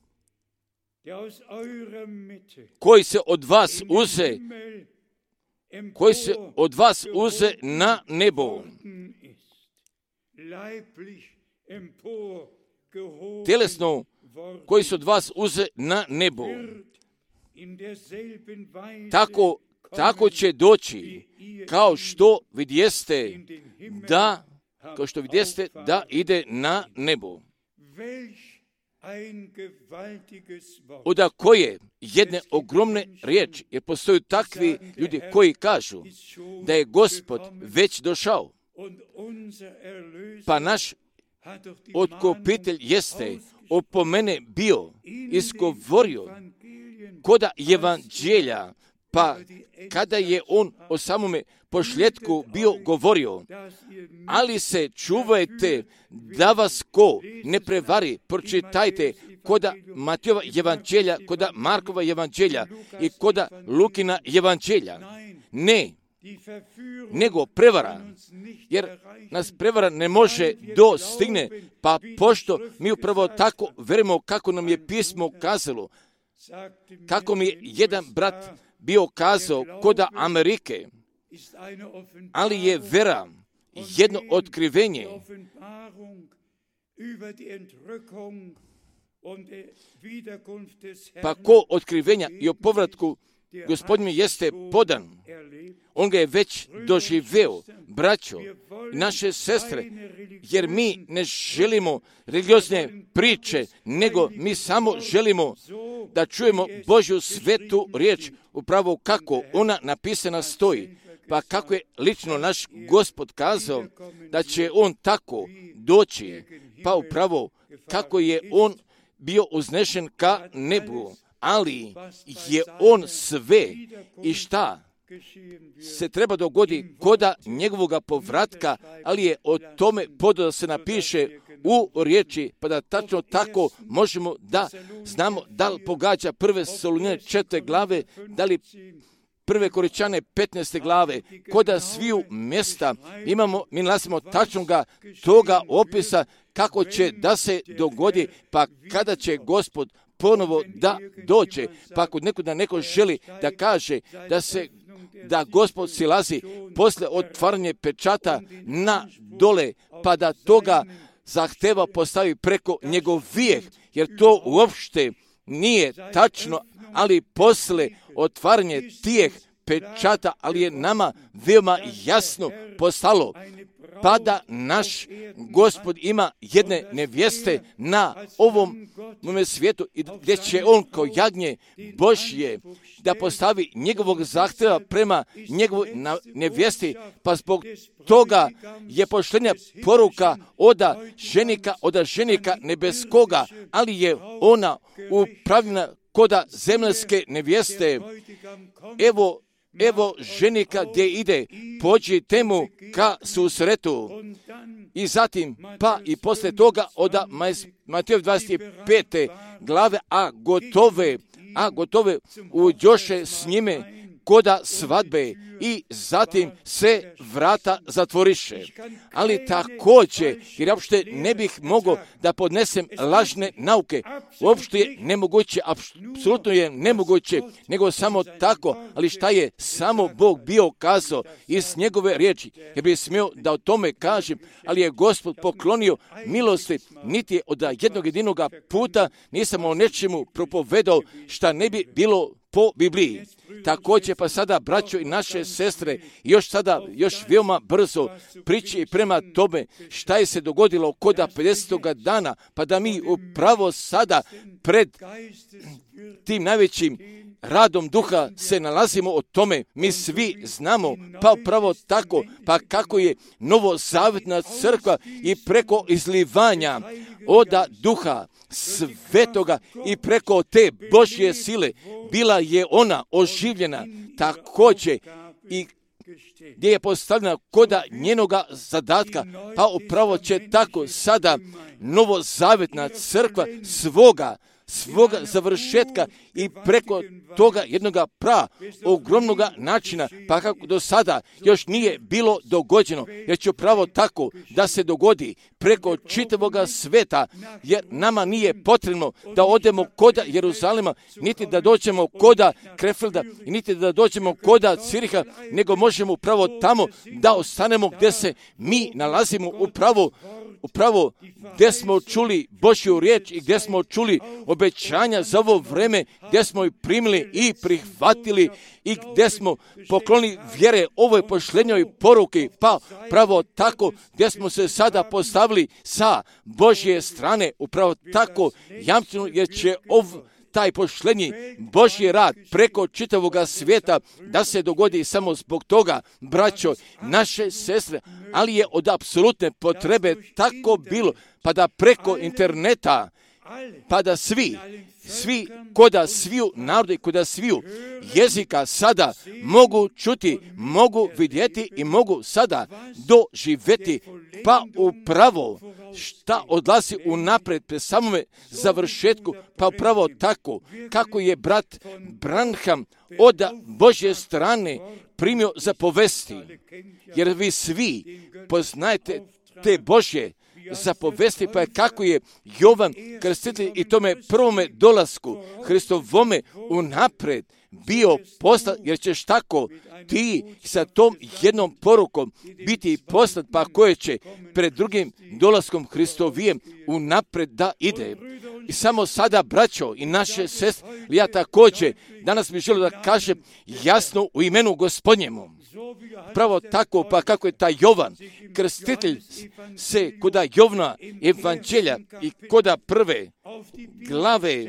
koji se od vas uze, koji se od vas uze na nebo, tjelesno, koji se od vas uze na nebo, tako, tako će doći, kao što vidjeste da, kao što vidjeste da ide na nebo. Od koje jedne ogromne riječi, jer postoju takvi ljudi koji kažu da je Gospod već došao, pa naš otkupitelj jeste opomene bio, izgovorio koda evanđelja, pa kada je on o samome pošljetku bio govorio, ali se čuvajte da vas ko ne prevari, pročitajte koda Matijova evanđelja, koda Markova evanđelja i koda Lukina evanđelja. Ne, nego prevara, jer nas prevara ne može dostigne, pa pošto mi upravo tako verujemo kako nam je pismo kazalo, kako mi je jedan brat bio kazao koda Amerike, ali je vera jedno otkrivenje pa ko otkrivenja i o povratku Gospodin mi jeste podan. On ga je već doživeo, braćo, naše sestre, jer mi ne želimo religiozne priče, nego mi samo želimo da čujemo Božju svetu riječ, upravo kako ona napisana stoji. Pa kako je lično naš Gospod kazao da će on tako doći, pa upravo kako je on bio uznešen ka nebu, ali je on sve i šta se treba dogodi koda njegovoga povratka, ali je o tome podao da se napiše u riječi, pa da tačno tako možemo da znamo da li pogađa prve Solunjane četvrte glave, da li prve Koričane petnaeste glave, koda sviju mjesta imamo, mi nalazimo tačnoga toga opisa kako će da se dogodi, pa kada će Gospod ponovo da dođe, pa ako neko da neko želi da kaže da se da Gospod silazi posle otvaranje pečata na dole, pa da toga zahteva postavi preko njegov vijek, jer to uopšte nije tačno, ali posle otvaranje tijeh pečata, ali je nama veoma jasno postalo, pa da naš Gospod ima jedne nevjeste na ovom svijetu i gdje će on kao jagnje Božje da postavi njegovog zahtjeva prema njegovoj nevjesti, pa zbog toga je poštenja poruka oda ženika, oda ženika nebeskoga, ali je ona upravljena koda zemljske nevjeste. Evo, evo ženika gdje ide, pođite mu ka susretu. I zatim, pa i posle toga, od Matejov dvadeset pete glave, a gotove, a gotove uđoše s njime koda svadbe i zatim se vrata zatvoriše. Ali također, jer ja uopšte ne bih mogao da podnesem lažne nauke, uopšte je nemoguće, apsolutno je nemoguće, nego samo tako, ali šta je samo Bog bio kazao iz njegove riječi, jer bih smio da o tome kažem, ali je Gospod poklonio milosti, niti je od jednog jedinoga puta nisam o nečemu propovedao šta ne bi bilo po Bibliji. Također pa sada, braćo i naše sestre, još sada, još veoma brzo priči prema tome šta je se dogodilo koda pedesetoga dana, pa da mi upravo sada pred tim najvećim radom duha se nalazimo o tome. Mi svi znamo, pa upravo tako, pa kako je novozavjetna crkva i preko izlivanja oda duha svetoga i preko te Božje sile bila je ona oživljena također i gdje je postavljena koda njenoga zadatka, pa upravo će tako sada novozavjetna crkva svoga svoga završetka i preko toga jednoga pra ogromnoga načina, pa kako do sada još nije bilo dogođeno, jer će pravo tako da se dogodi preko čitavoga sveta, jer nama nije potrebno da odemo koda Jeruzalema, niti da dođemo koda Krefelda, niti da dođemo koda Ciriha, nego možemo upravo tamo da ostanemo gdje se mi nalazimo upravo upravo gdje smo čuli Božju riječ i gdje smo čuli obećanja za ovo vreme, gdje smo ih primili i prihvatili i gdje smo poklonili vjere ovoj pošlenjoj poruki, pa pravo tako gdje smo se sada postavili sa Božje strane, upravo tako jamčeno, jer će ov taj pošlenji Božji rad preko čitavoga svijeta da se dogodi samo zbog toga, braćo, naše sestre, ali je od apsolutne potrebe tako bilo, pa da preko interneta, pa da svi, svi, koda sviju narodi, koda sviju jezika sada mogu čuti, mogu vidjeti i mogu sada doživjeti, pa upravo šta odlazi unapred pre samome završetku, pa upravo tako kako je brat Branham od Božje strane primio za povesti, jer vi svi poznajete te Božje zapovesti, pa je kako je Jovan Krstitelj i tome prvome dolasku Hristovome unapred bio poslat, jer ćeš tako ti sa tom jednom porukom biti poslat, pa koje će pred drugim dolaskom Hristovijem unapred da ide. I samo sada, braćo i naše sestre, ja također danas bih želio da kažem jasno u imenu Gospodnjemu. Pravo tako, pa kako je taj Jovan Krstitelj se koda Jovna evanđelja i koda prve glave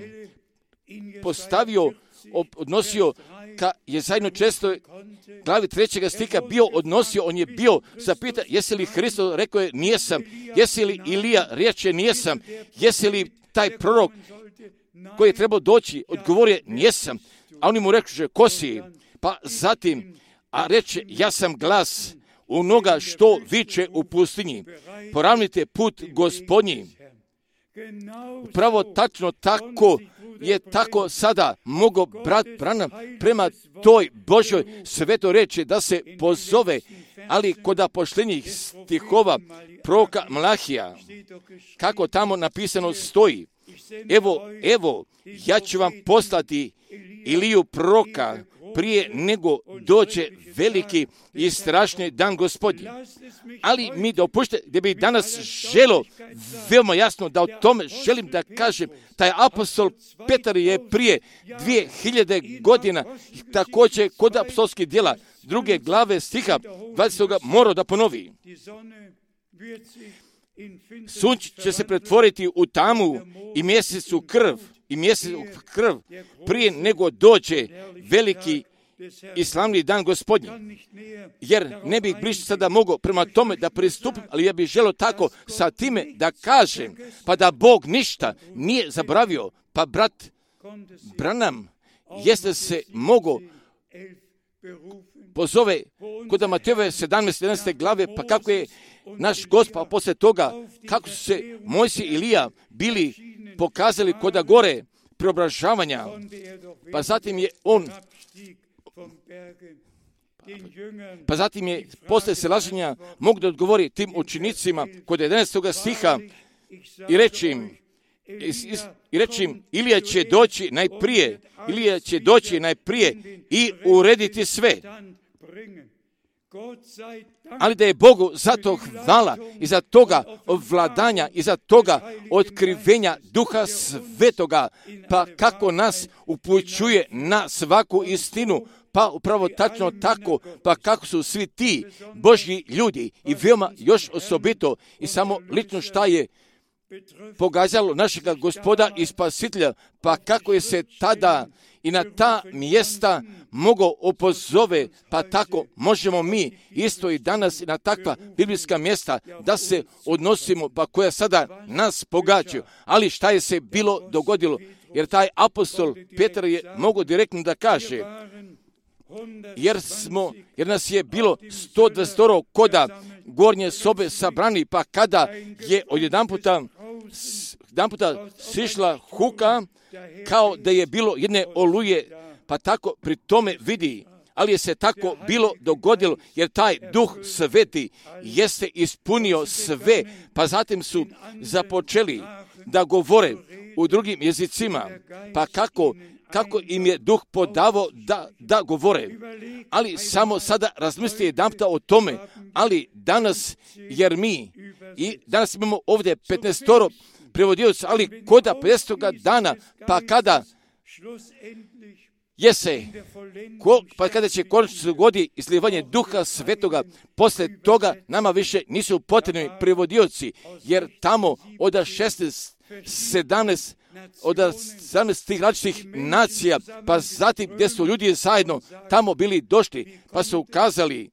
postavio, odnosio ka je zajedno često glavi trećega stika bio odnosio, on je bio zapita, jesi li Hristos, rekao je nijesam, jesi li Ilija, riječe nijesam, jesi li taj prorok, koji je trebao doći, odgovorio nijesam, a oni mu rekli, ko si? Pa zatim, a reče, ja sam glas onoga što viče u pustinji, poravnite put Gospodnji. Upravo tačno tako je tako sada mogao brat Branham prema toj Božoj svetoj reči da se pozove, ali kod apoštenih stihova proroka Malahija, kako tamo napisano stoji, evo, evo, ja ću vam poslati Iliju proroka prije nego dođe veliki i strašni dan Gospodnji. Ali mi dopušte da bi danas želo veoma jasno da o tome želim da kažem, taj apostol Petar je prije dvije hiljade godina također kod apostolskih djela druge glave stiha dvadesetog morao da ponovi. Sunč će se pretvoriti u tamu i mjesec u krv, i mjesec u krv prije nego dođe veliki i slavni dan Gospodnji. Jer ne bih bliže sada mogao prema tome da pristupim, ali ja bih želio tako sa time da kažem, pa da Bog ništa nije zaboravio, pa brat Branham jeste se mogao pozove kod Matejove sedamnaeste jedanaeste glave, pa kako je naš Gospod poslije toga, kako su se Mojsije i Ilija bili pokazali kod gore preobražavanja, pa zatim je on pa zatim je posle silaženja mogu da odgovori tim učenicima kod jedanaestog stiha i reći im, i, i reći im, Ilija će doći najprije, Ilija će doći najprije i urediti sve. Ali da je Bogu za to hvala i za toga vladanja i za toga otkrivenja Duha Svetoga, pa kako nas upućuje na svaku istinu, pa upravo tačno tako, pa kako su svi ti Božji ljudi i veoma još osobito i samo lično šta je pogađalo našega Gospoda i Spasitelja, pa kako je se tada i na ta mjesta mogao opozove, pa tako možemo mi isto i danas i na takva biblijska mjesta da se odnosimo, pa koja sada nas pogađaju. Ali šta je se bilo dogodilo? Jer taj apostol Petar je mogao direktno da kaže, jer smo, jer nas je bilo sto dvadeset koda gornje sobe sabrani, pa kada je odjedan puta, jedan puta sišla huka, kao da je bilo jedne oluje, pa tako pri tome vidi, ali je se tako bilo dogodilo, jer taj Duh Sveti jeste ispunio sve, pa zatim su započeli da govore u drugim jezicima, pa kako kako im je Duh podavao da, da govore. Ali samo sada razmislite jedanputa o tome, ali danas, jer mi, i danas imamo ovdje petnaestoro prevodioca, ali koda petnaestoga dana, pa kada jese, ko, pa kada će konačno se dogoditi izlijevanje Duha Svetoga, posle toga nama više nisu potrebni prevodioci, jer tamo od šesnaest, sedamnaest, od sedamnaest tih različitih nacija, pa zatim gdje su ljudi zajedno tamo bili došli, pa su ukazali,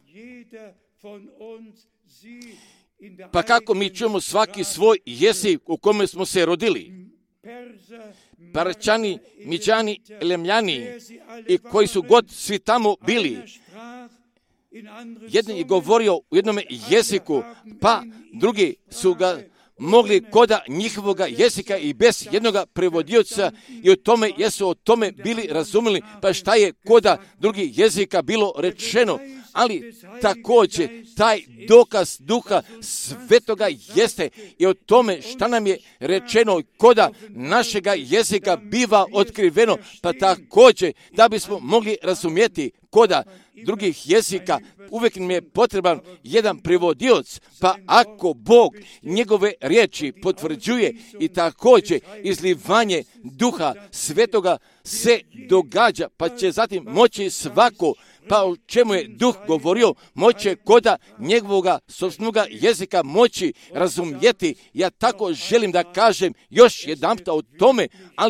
pa kako mi čujemo svaki svoj jezik u kome smo se rodili. Parčani, Miđani, Lemljani i koji su god svi tamo bili. Jedan je govorio u jednom jeziku, pa drugi su ga mogli koda njihovoga jezika i bez jednoga prevodioca i o tome jesu o tome bili razumjeli, pa šta je koda drugih jezika bilo rečeno. Ali također taj dokaz Duha Svetoga jeste i o tome šta nam je rečeno koda našega jezika biva otkriveno, pa također da bismo mogli razumjeti koda drugih jezika, uvijek nam je potreban jedan prevodioc, pa ako Bog njegove riječi potvrđuje i također izlivanje Duha Svetoga se događa, pa će zatim moći svako, pa o čemu je Duh govorio, moće koda njegovoga sopstvenoga jezika moći razumjeti. Ja tako želim da kažem još jedanputa o tome, ali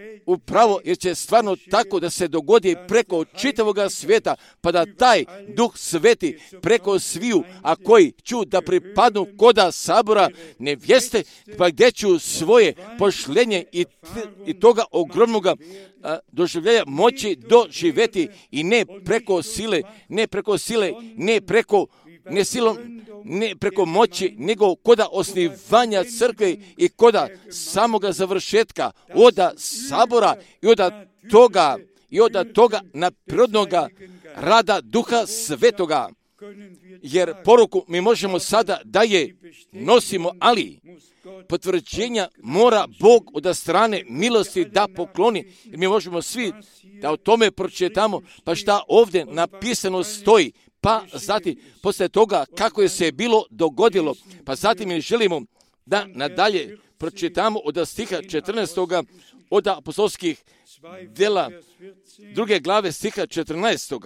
upravo jer će stvarno tako da se dogodi preko čitavoga svijeta, pa da taj Duh Sveti preko sviju, a koji ću da pripadnu koda sabora nevjeste, pa gdje ću svoje pošljenje i, i toga ogromnoga a, doživljenja moći doživjeti i ne preko sile, ne preko sile, ne preko ne silom, ne preko moći, nego koda osnivanja crkve i koda samoga završetka, oda sabora i oda toga, i oda toga naprirodnoga rada Duha Svetoga. Jer poruku mi možemo sada da je nosimo, ali potvrđenja mora Bog od strane milosti da pokloni. Jer mi možemo svi da o tome pročitamo, pa šta ovdje napisano stoji. Pa zatim, poslije toga kako je se bilo dogodilo, pa zatim mi želimo da nadalje pročitamo od stiha četrnaestog od apostolskih djela druge glave stiha četrnaestog.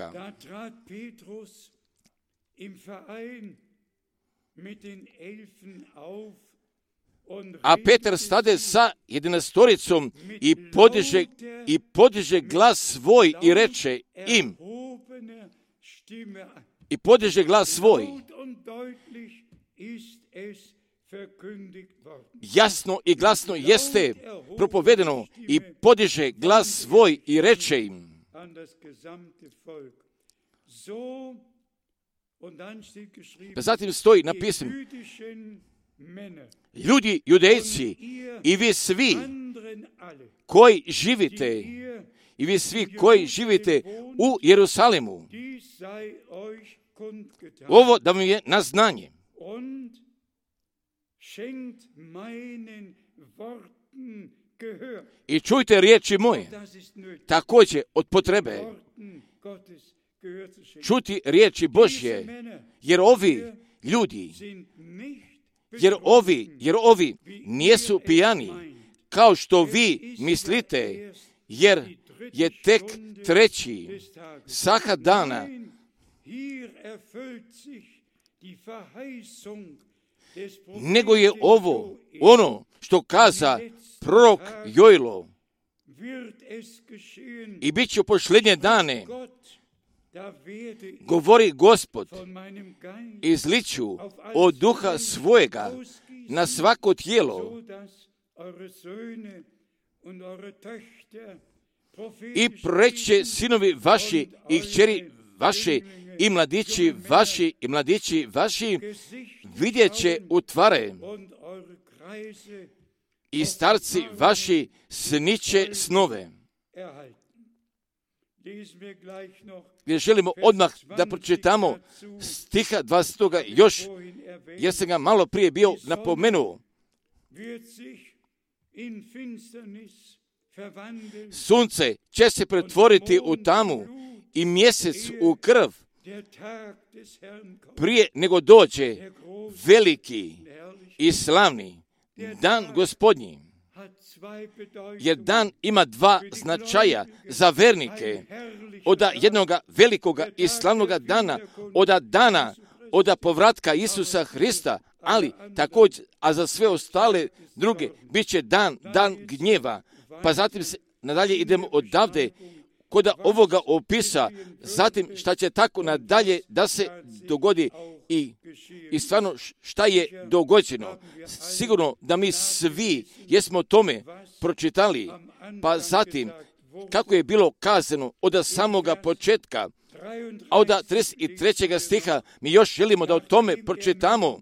A Petar stade sa jedinastoricom i podiže, i podiže glas svoj i reče im, i podiže glas svoj. Jasno i glasno jeste propovedeno i podiže glas svoj i reče im. Pa zatim stoji napisano, ljudi, judejci, i vi svi koji živite, i vi svi koji živite u Jerusalimu, ovo da mi je na znanje. I čujte riječi moje, također od potrebe čuti riječi Božje, jer ovi ljudi, jer ovi, jer ovi nijesu pijani, kao što vi mislite, jer je tek treći saha dana, nego je ovo ono što kaza prorok Jojlo. I bit će u posljednje dane, govori Gospod, izliću od duha svojega na svako tijelo i preće sinovi vaši i kćeri vaši i mladići vaši i mladići vaši vidjet će utvare i starci vaši sniće snove. Jer želimo odmah da pročitamo stiha dvadesetog još, jer sam ga malo prije bio napomenuo. Sunce će se pretvoriti u tamu i mjesec u krv prije nego dođe veliki i slavni dan Gospodnji. Jer dan ima dva značaja za vernike. Od jednog velikoga i slavnoga dana, od dana, od povratka Isusa Hrista, ali također, a za sve ostale druge, bit će dan, dan gnjeva. Pa zatim se nadalje idemo odavde, kod ovoga opisa, zatim šta će tako nadalje da se dogodi i, i stvarno šta je dogođeno. Sigurno da mi svi jesmo o tome pročitali, pa zatim kako je bilo kazano od samoga početka, a od trideset trećeg stiha mi još želimo da o tome pročitamo.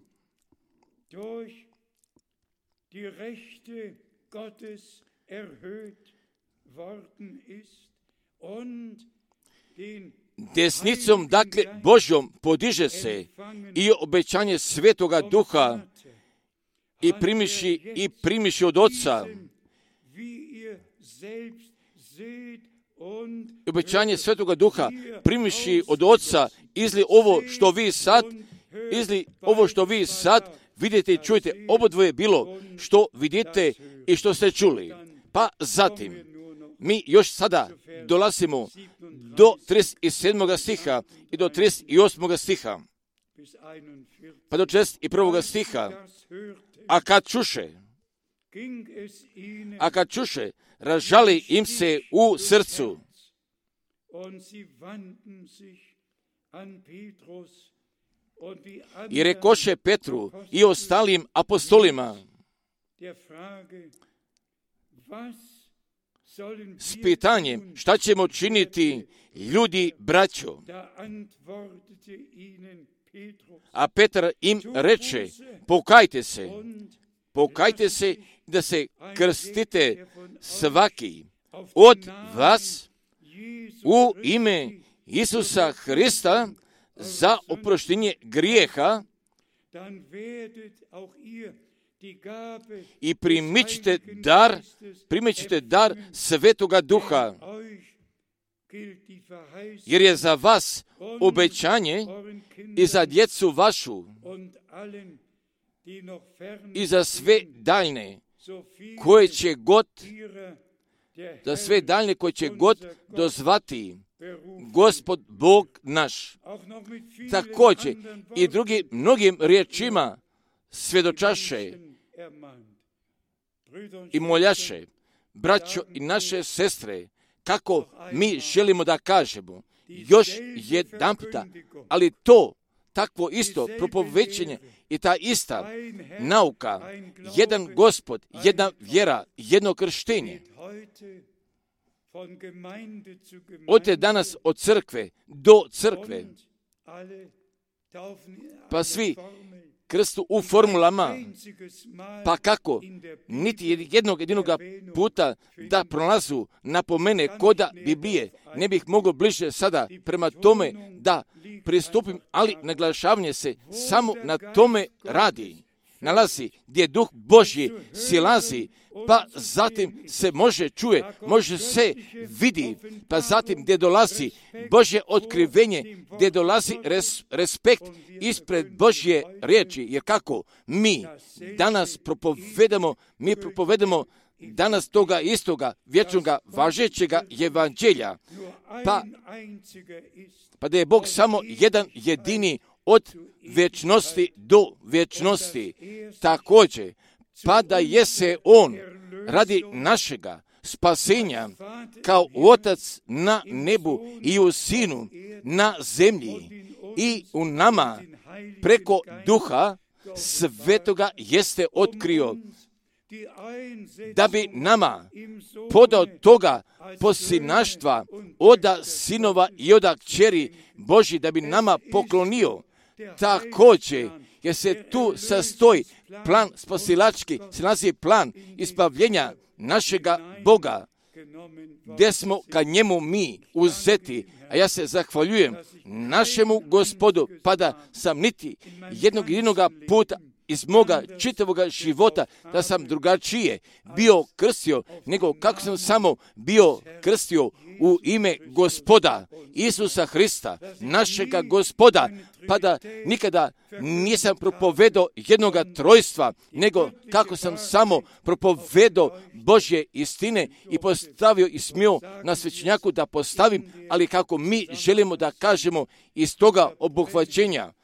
Desnicom, dakle, Božjom podiže se i obećanje Svetoga Duha i primiši, i primiši od Oca. Obećanje Svetoga Duha primiši od Oca, izli ovo što vi sad, izli ovo što vi sad vidite i čujete, obodvoje je bilo što vidite i što ste čuli. Pa zatim, mi još sada dolazimo do trideset sedmog stiha i do trideset osmog stiha, pa do četrdeset prvog stiha. A kad čuše, A kad čuše, razžali im se u srcu. I rekoše Petru i ostalim apostolima, s pitanjem šta ćemo činiti, ljudi braćo. A Petar im reče, pokajte se, pokajte se da se krstite svaki od vas u ime Isusa Hrista za oproštenje grijeha i primit ćete dar, primit ćete dar Svetoga Duha, jer je za vas obećanje i za djecu vašu i za sve daljne koje će god, za sve daljne koje će god dozvati Gospod Bog naš. Također i drugim mnogim riječima svjedočaše i moljaše, braćo i naše sestre, kako mi želimo da kažemo još jedan puta, ali to takvo isto propovećenje i ta ista nauka, jedan Gospod, jedna vjera, jedno krštenje. Od danas od crkve do crkve, pa svi krstu u formulama, pa kako niti jednog jedinog puta da pronalazu napomene koda Biblije, ne bih mogao bliže sada prema tome da pristupim, ali naglašavanje se samo na tome radi. Nalazi gdje Duh Božji silazi, pa zatim se može čuje, može se vidi, pa zatim gdje dolazi Božje otkrivenje, gdje dolazi res, respekt ispred Božje riječi, jer kako mi danas propovedamo, mi propovedamo danas toga istoga vječnoga važećega evanđelja, pa, pa da je Bog samo jedan jedini od vječnosti do vječnosti. Također, pa da je se On radi našega spasenja kao Otac na nebu i u Sinu na zemlji i u nama preko Duha Svetoga jeste otkrio, da bi nama podao toga posinaštva oda sinova i oda kćeri Božji, da bi nama poklonio. Također, jer se tu sastoji plan spasilački, se naziva plan ispavljenja našega Boga, gdje smo ka njemu mi uzeti. A ja se zahvaljujem našemu Gospodu, pa da sam niti jednog jedinoga puta iz moga čitavoga života da sam drugačije bio krstio, nego kako sam samo bio krstio u ime Gospoda Isusa Hrista, našega Gospoda, pa da nikada nisam propovedao jednoga trojstva, nego kako sam samo propovedao Božje istine i postavio i smio na svećnjaku da postavim, ali kako mi želimo da kažemo iz toga obuhvaćenja.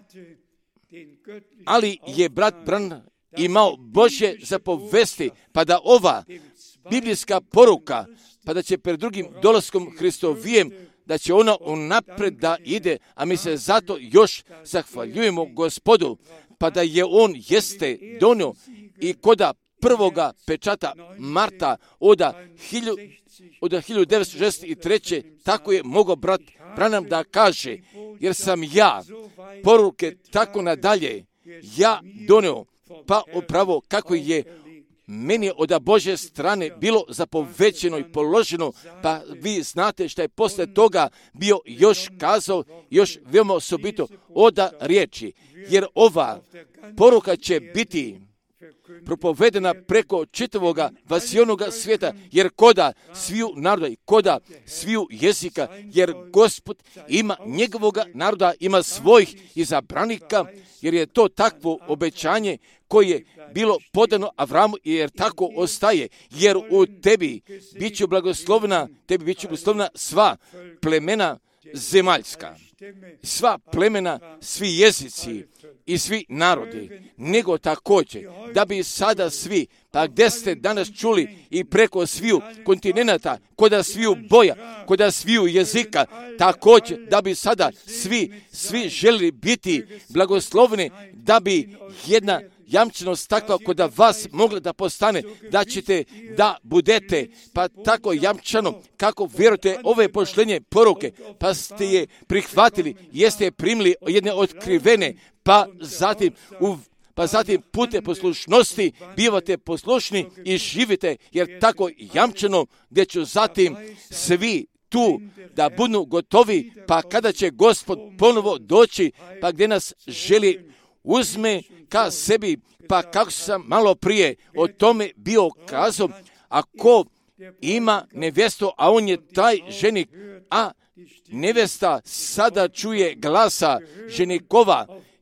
Ali je brat Branham imao Božje zapovesti, pa da ova biblijska poruka, pa da će pred drugim dolaskom Hristovijem, da će ona unapred da ide, a mi se zato još zahvaljujemo Gospodu, pa da je On jeste donio i koda prvoga pečata Marta oda, hilju, oda hiljadu devetsto šezdeset treće tako je mogao brat Branham da kaže, jer sam ja poruke tako nadalje, ja donio, pa upravo kako je meni od Božje strane bilo zapovećeno i položeno, pa vi znate što je posle toga bio još kazao, još veoma osobito oda riječi, jer ova poruka će biti propovedena preko čitavoga vasionoga svijeta, jer koda sviju naroda i koda sviju jezika, jer Gospod ima njegovoga naroda, ima svojih izabranika, jer je to takvo obećanje koje je bilo podano Avramu, jer tako ostaje, jer u tebi bit će blagoslovna, tebi bit će blagoslovna sva plemena zemaljska. sva plemena, svi jezici i svi narodi, nego također da bi sada svi, pa gdje ste danas čuli i preko sviju kontinenata, koda sviju boja, koda sviju jezika, također da bi sada svi, svi želi biti blagoslovni, da bi jedna jamčenost takva koda vas mogla da postane, da ćete da budete, pa tako jamčano kako vjerujete ove pošlenje poruke, pa ste je prihvatili, jeste je primili jedne otkrivene, pa zatim u pa zatim pute poslušnosti bivate poslušni i živite, jer tako jamčeno gdje ću zatim svi tu da budu gotovi, pa kada će Gospod ponovo doći, pa gdje nas želi uzme ka sebi, pa kako sam malo prije o tome bio kazao, ako ima nevjestu, a on je taj ženik, a nevjesta sada čuje glasa ženikova,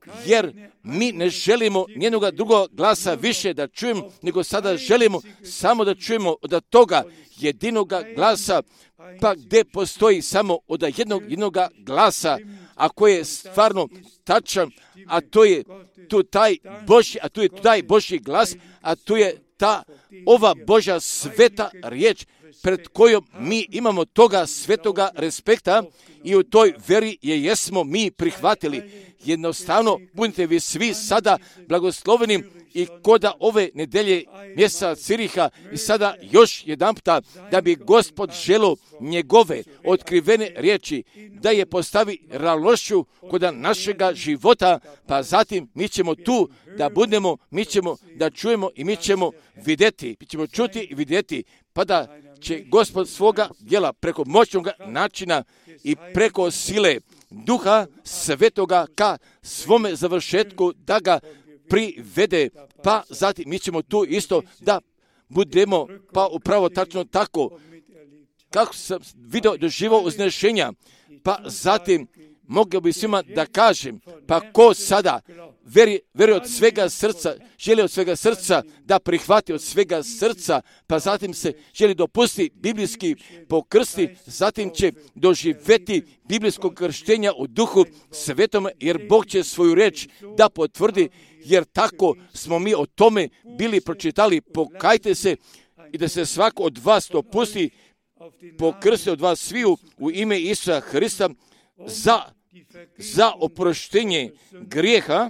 jer mi ne želimo nijednog drugog glasa više da čujemo, nego sada želimo samo da čujemo od toga jedinog glasa, pa gdje postoji samo od jednog jednog glasa, a koji je stvarno tačan, a to je tu taj Božji, a tu je taj Božji glas, a tu je ta ova Božja sveta riječ pred kojom mi imamo toga svetoga respekta i u toj veri je jesmo mi prihvatili. Jednostavno, budite vi svi sada blagosloveni i koda ove nedelje mjeseca Ciriha i sada još jedanputa da bi Gospod želo njegove otkrivene riječi da je postavi ralošću koda našega života, pa zatim mi ćemo tu da budemo, mi ćemo da čujemo i mi ćemo vidjeti, mi ćemo čuti i vidjeti, pa da će Gospod svoga djela preko moćnog načina i preko sile Duha Svetoga ka svome završetku da ga privede, pa zatim mi ćemo tu isto da budemo, pa upravo tačno tako, kako sam vidio doživao uznešenja, pa zatim mogao bi svima da kažem, pa ko sada veri, veri od svega srca, želi od svega srca da prihvati od svega srca, pa zatim se želi dopustiti biblijski pokrsti, zatim će doživjeti biblijskog krštenja u Duhu Svetom, jer Bog će svoju reč da potvrdi, jer tako smo mi o tome bili pročitali. Pokajte se i da se svako od vas dopusti pokrsti od vas sviju u ime Isusa Hrista za, za oproštenje grijeha,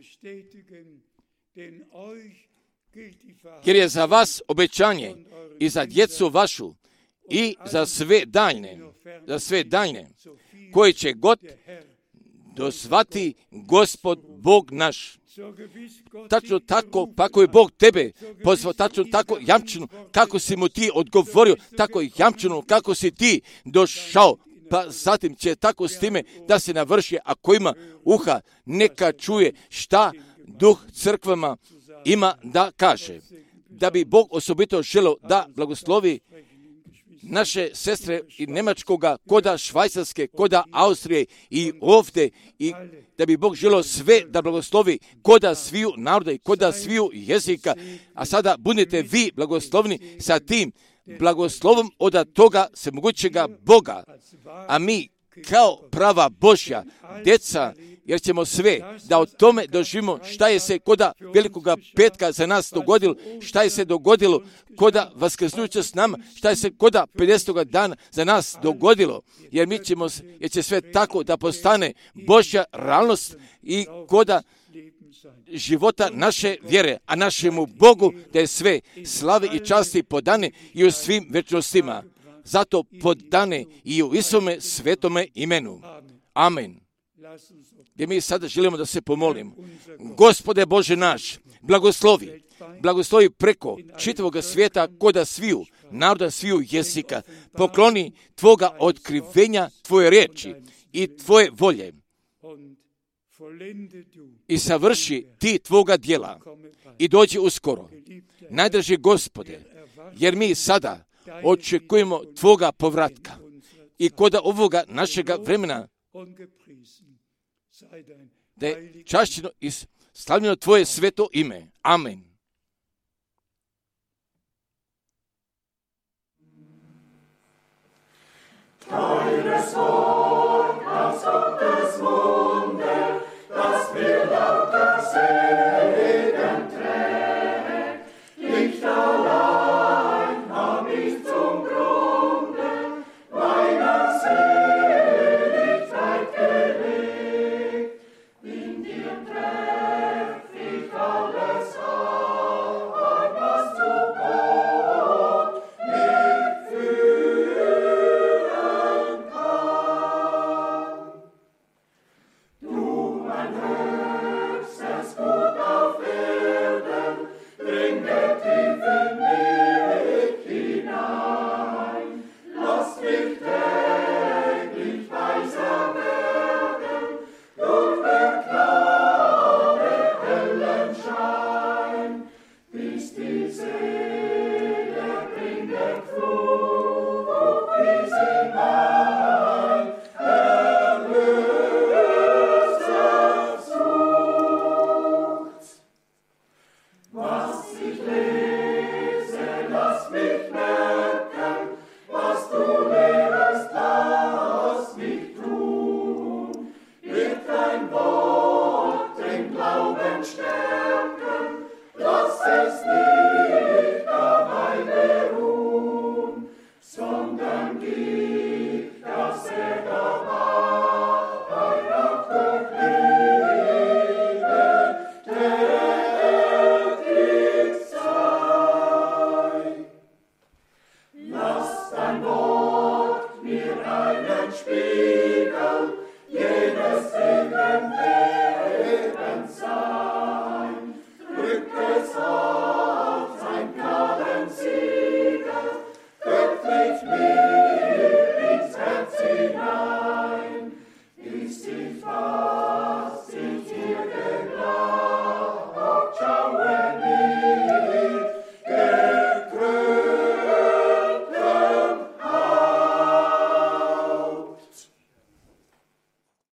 jer je za vas obećanje i za djecu vašu i za sve daljne, za sve daljne, koji će god dozvati Gospod Bog naš. Tačno tako, pa ako je Bog tebe pozvao, tačno tako jamčeno, kako si mu ti odgovorio, tako jamčeno, kako si ti došao, pa zatim će tako s time da se navrši, ako ima uha, neka čuje šta Duh crkvama ima da kaže. Da bi Bog osobito želeo da blagoslovi naše sestre i Njemačkoga, koda Švajcarske, koda Austrije i ovdje, i da bi Bog želeo sve da blagoslovi koda sviju naroda i koda sviju jezika, a sada budete vi blagoslovni sa tim blagoslovom od toga svemogućega Boga, a mi kao prava Božja djeca, jer ćemo sve da o tome doživimo šta je se koda velikoga petka za nas dogodilo, šta je se dogodilo koda vaskrsnuća s nama, šta je se koda pedesetoga dana za nas dogodilo, jer mi ćemo, jer će sve tako da postane Božja realnost i koda života naše vjere, a našemu Bogu da je sve slave i časti podane i u svim večnostima. Zato podane i u Isome svetome imenu. Amen. Gdje mi sada želimo da se pomolimo. Gospode Bože naš, blagoslovi, blagoslovi preko čitavog svijeta koda sviju, naroda sviju jezika, pokloni Tvoga otkrivenja, Tvoje riječi i Tvoje volje i savrši Ti Tvoga djela i dođi uskoro. Najdraži Gospode, jer mi sada očekujemo Tvoga povratka i koda ovoga našega vremena da je čašćeno i slavljeno Tvoje sveto ime. Amen. Deines Wort, das Was ich lebe.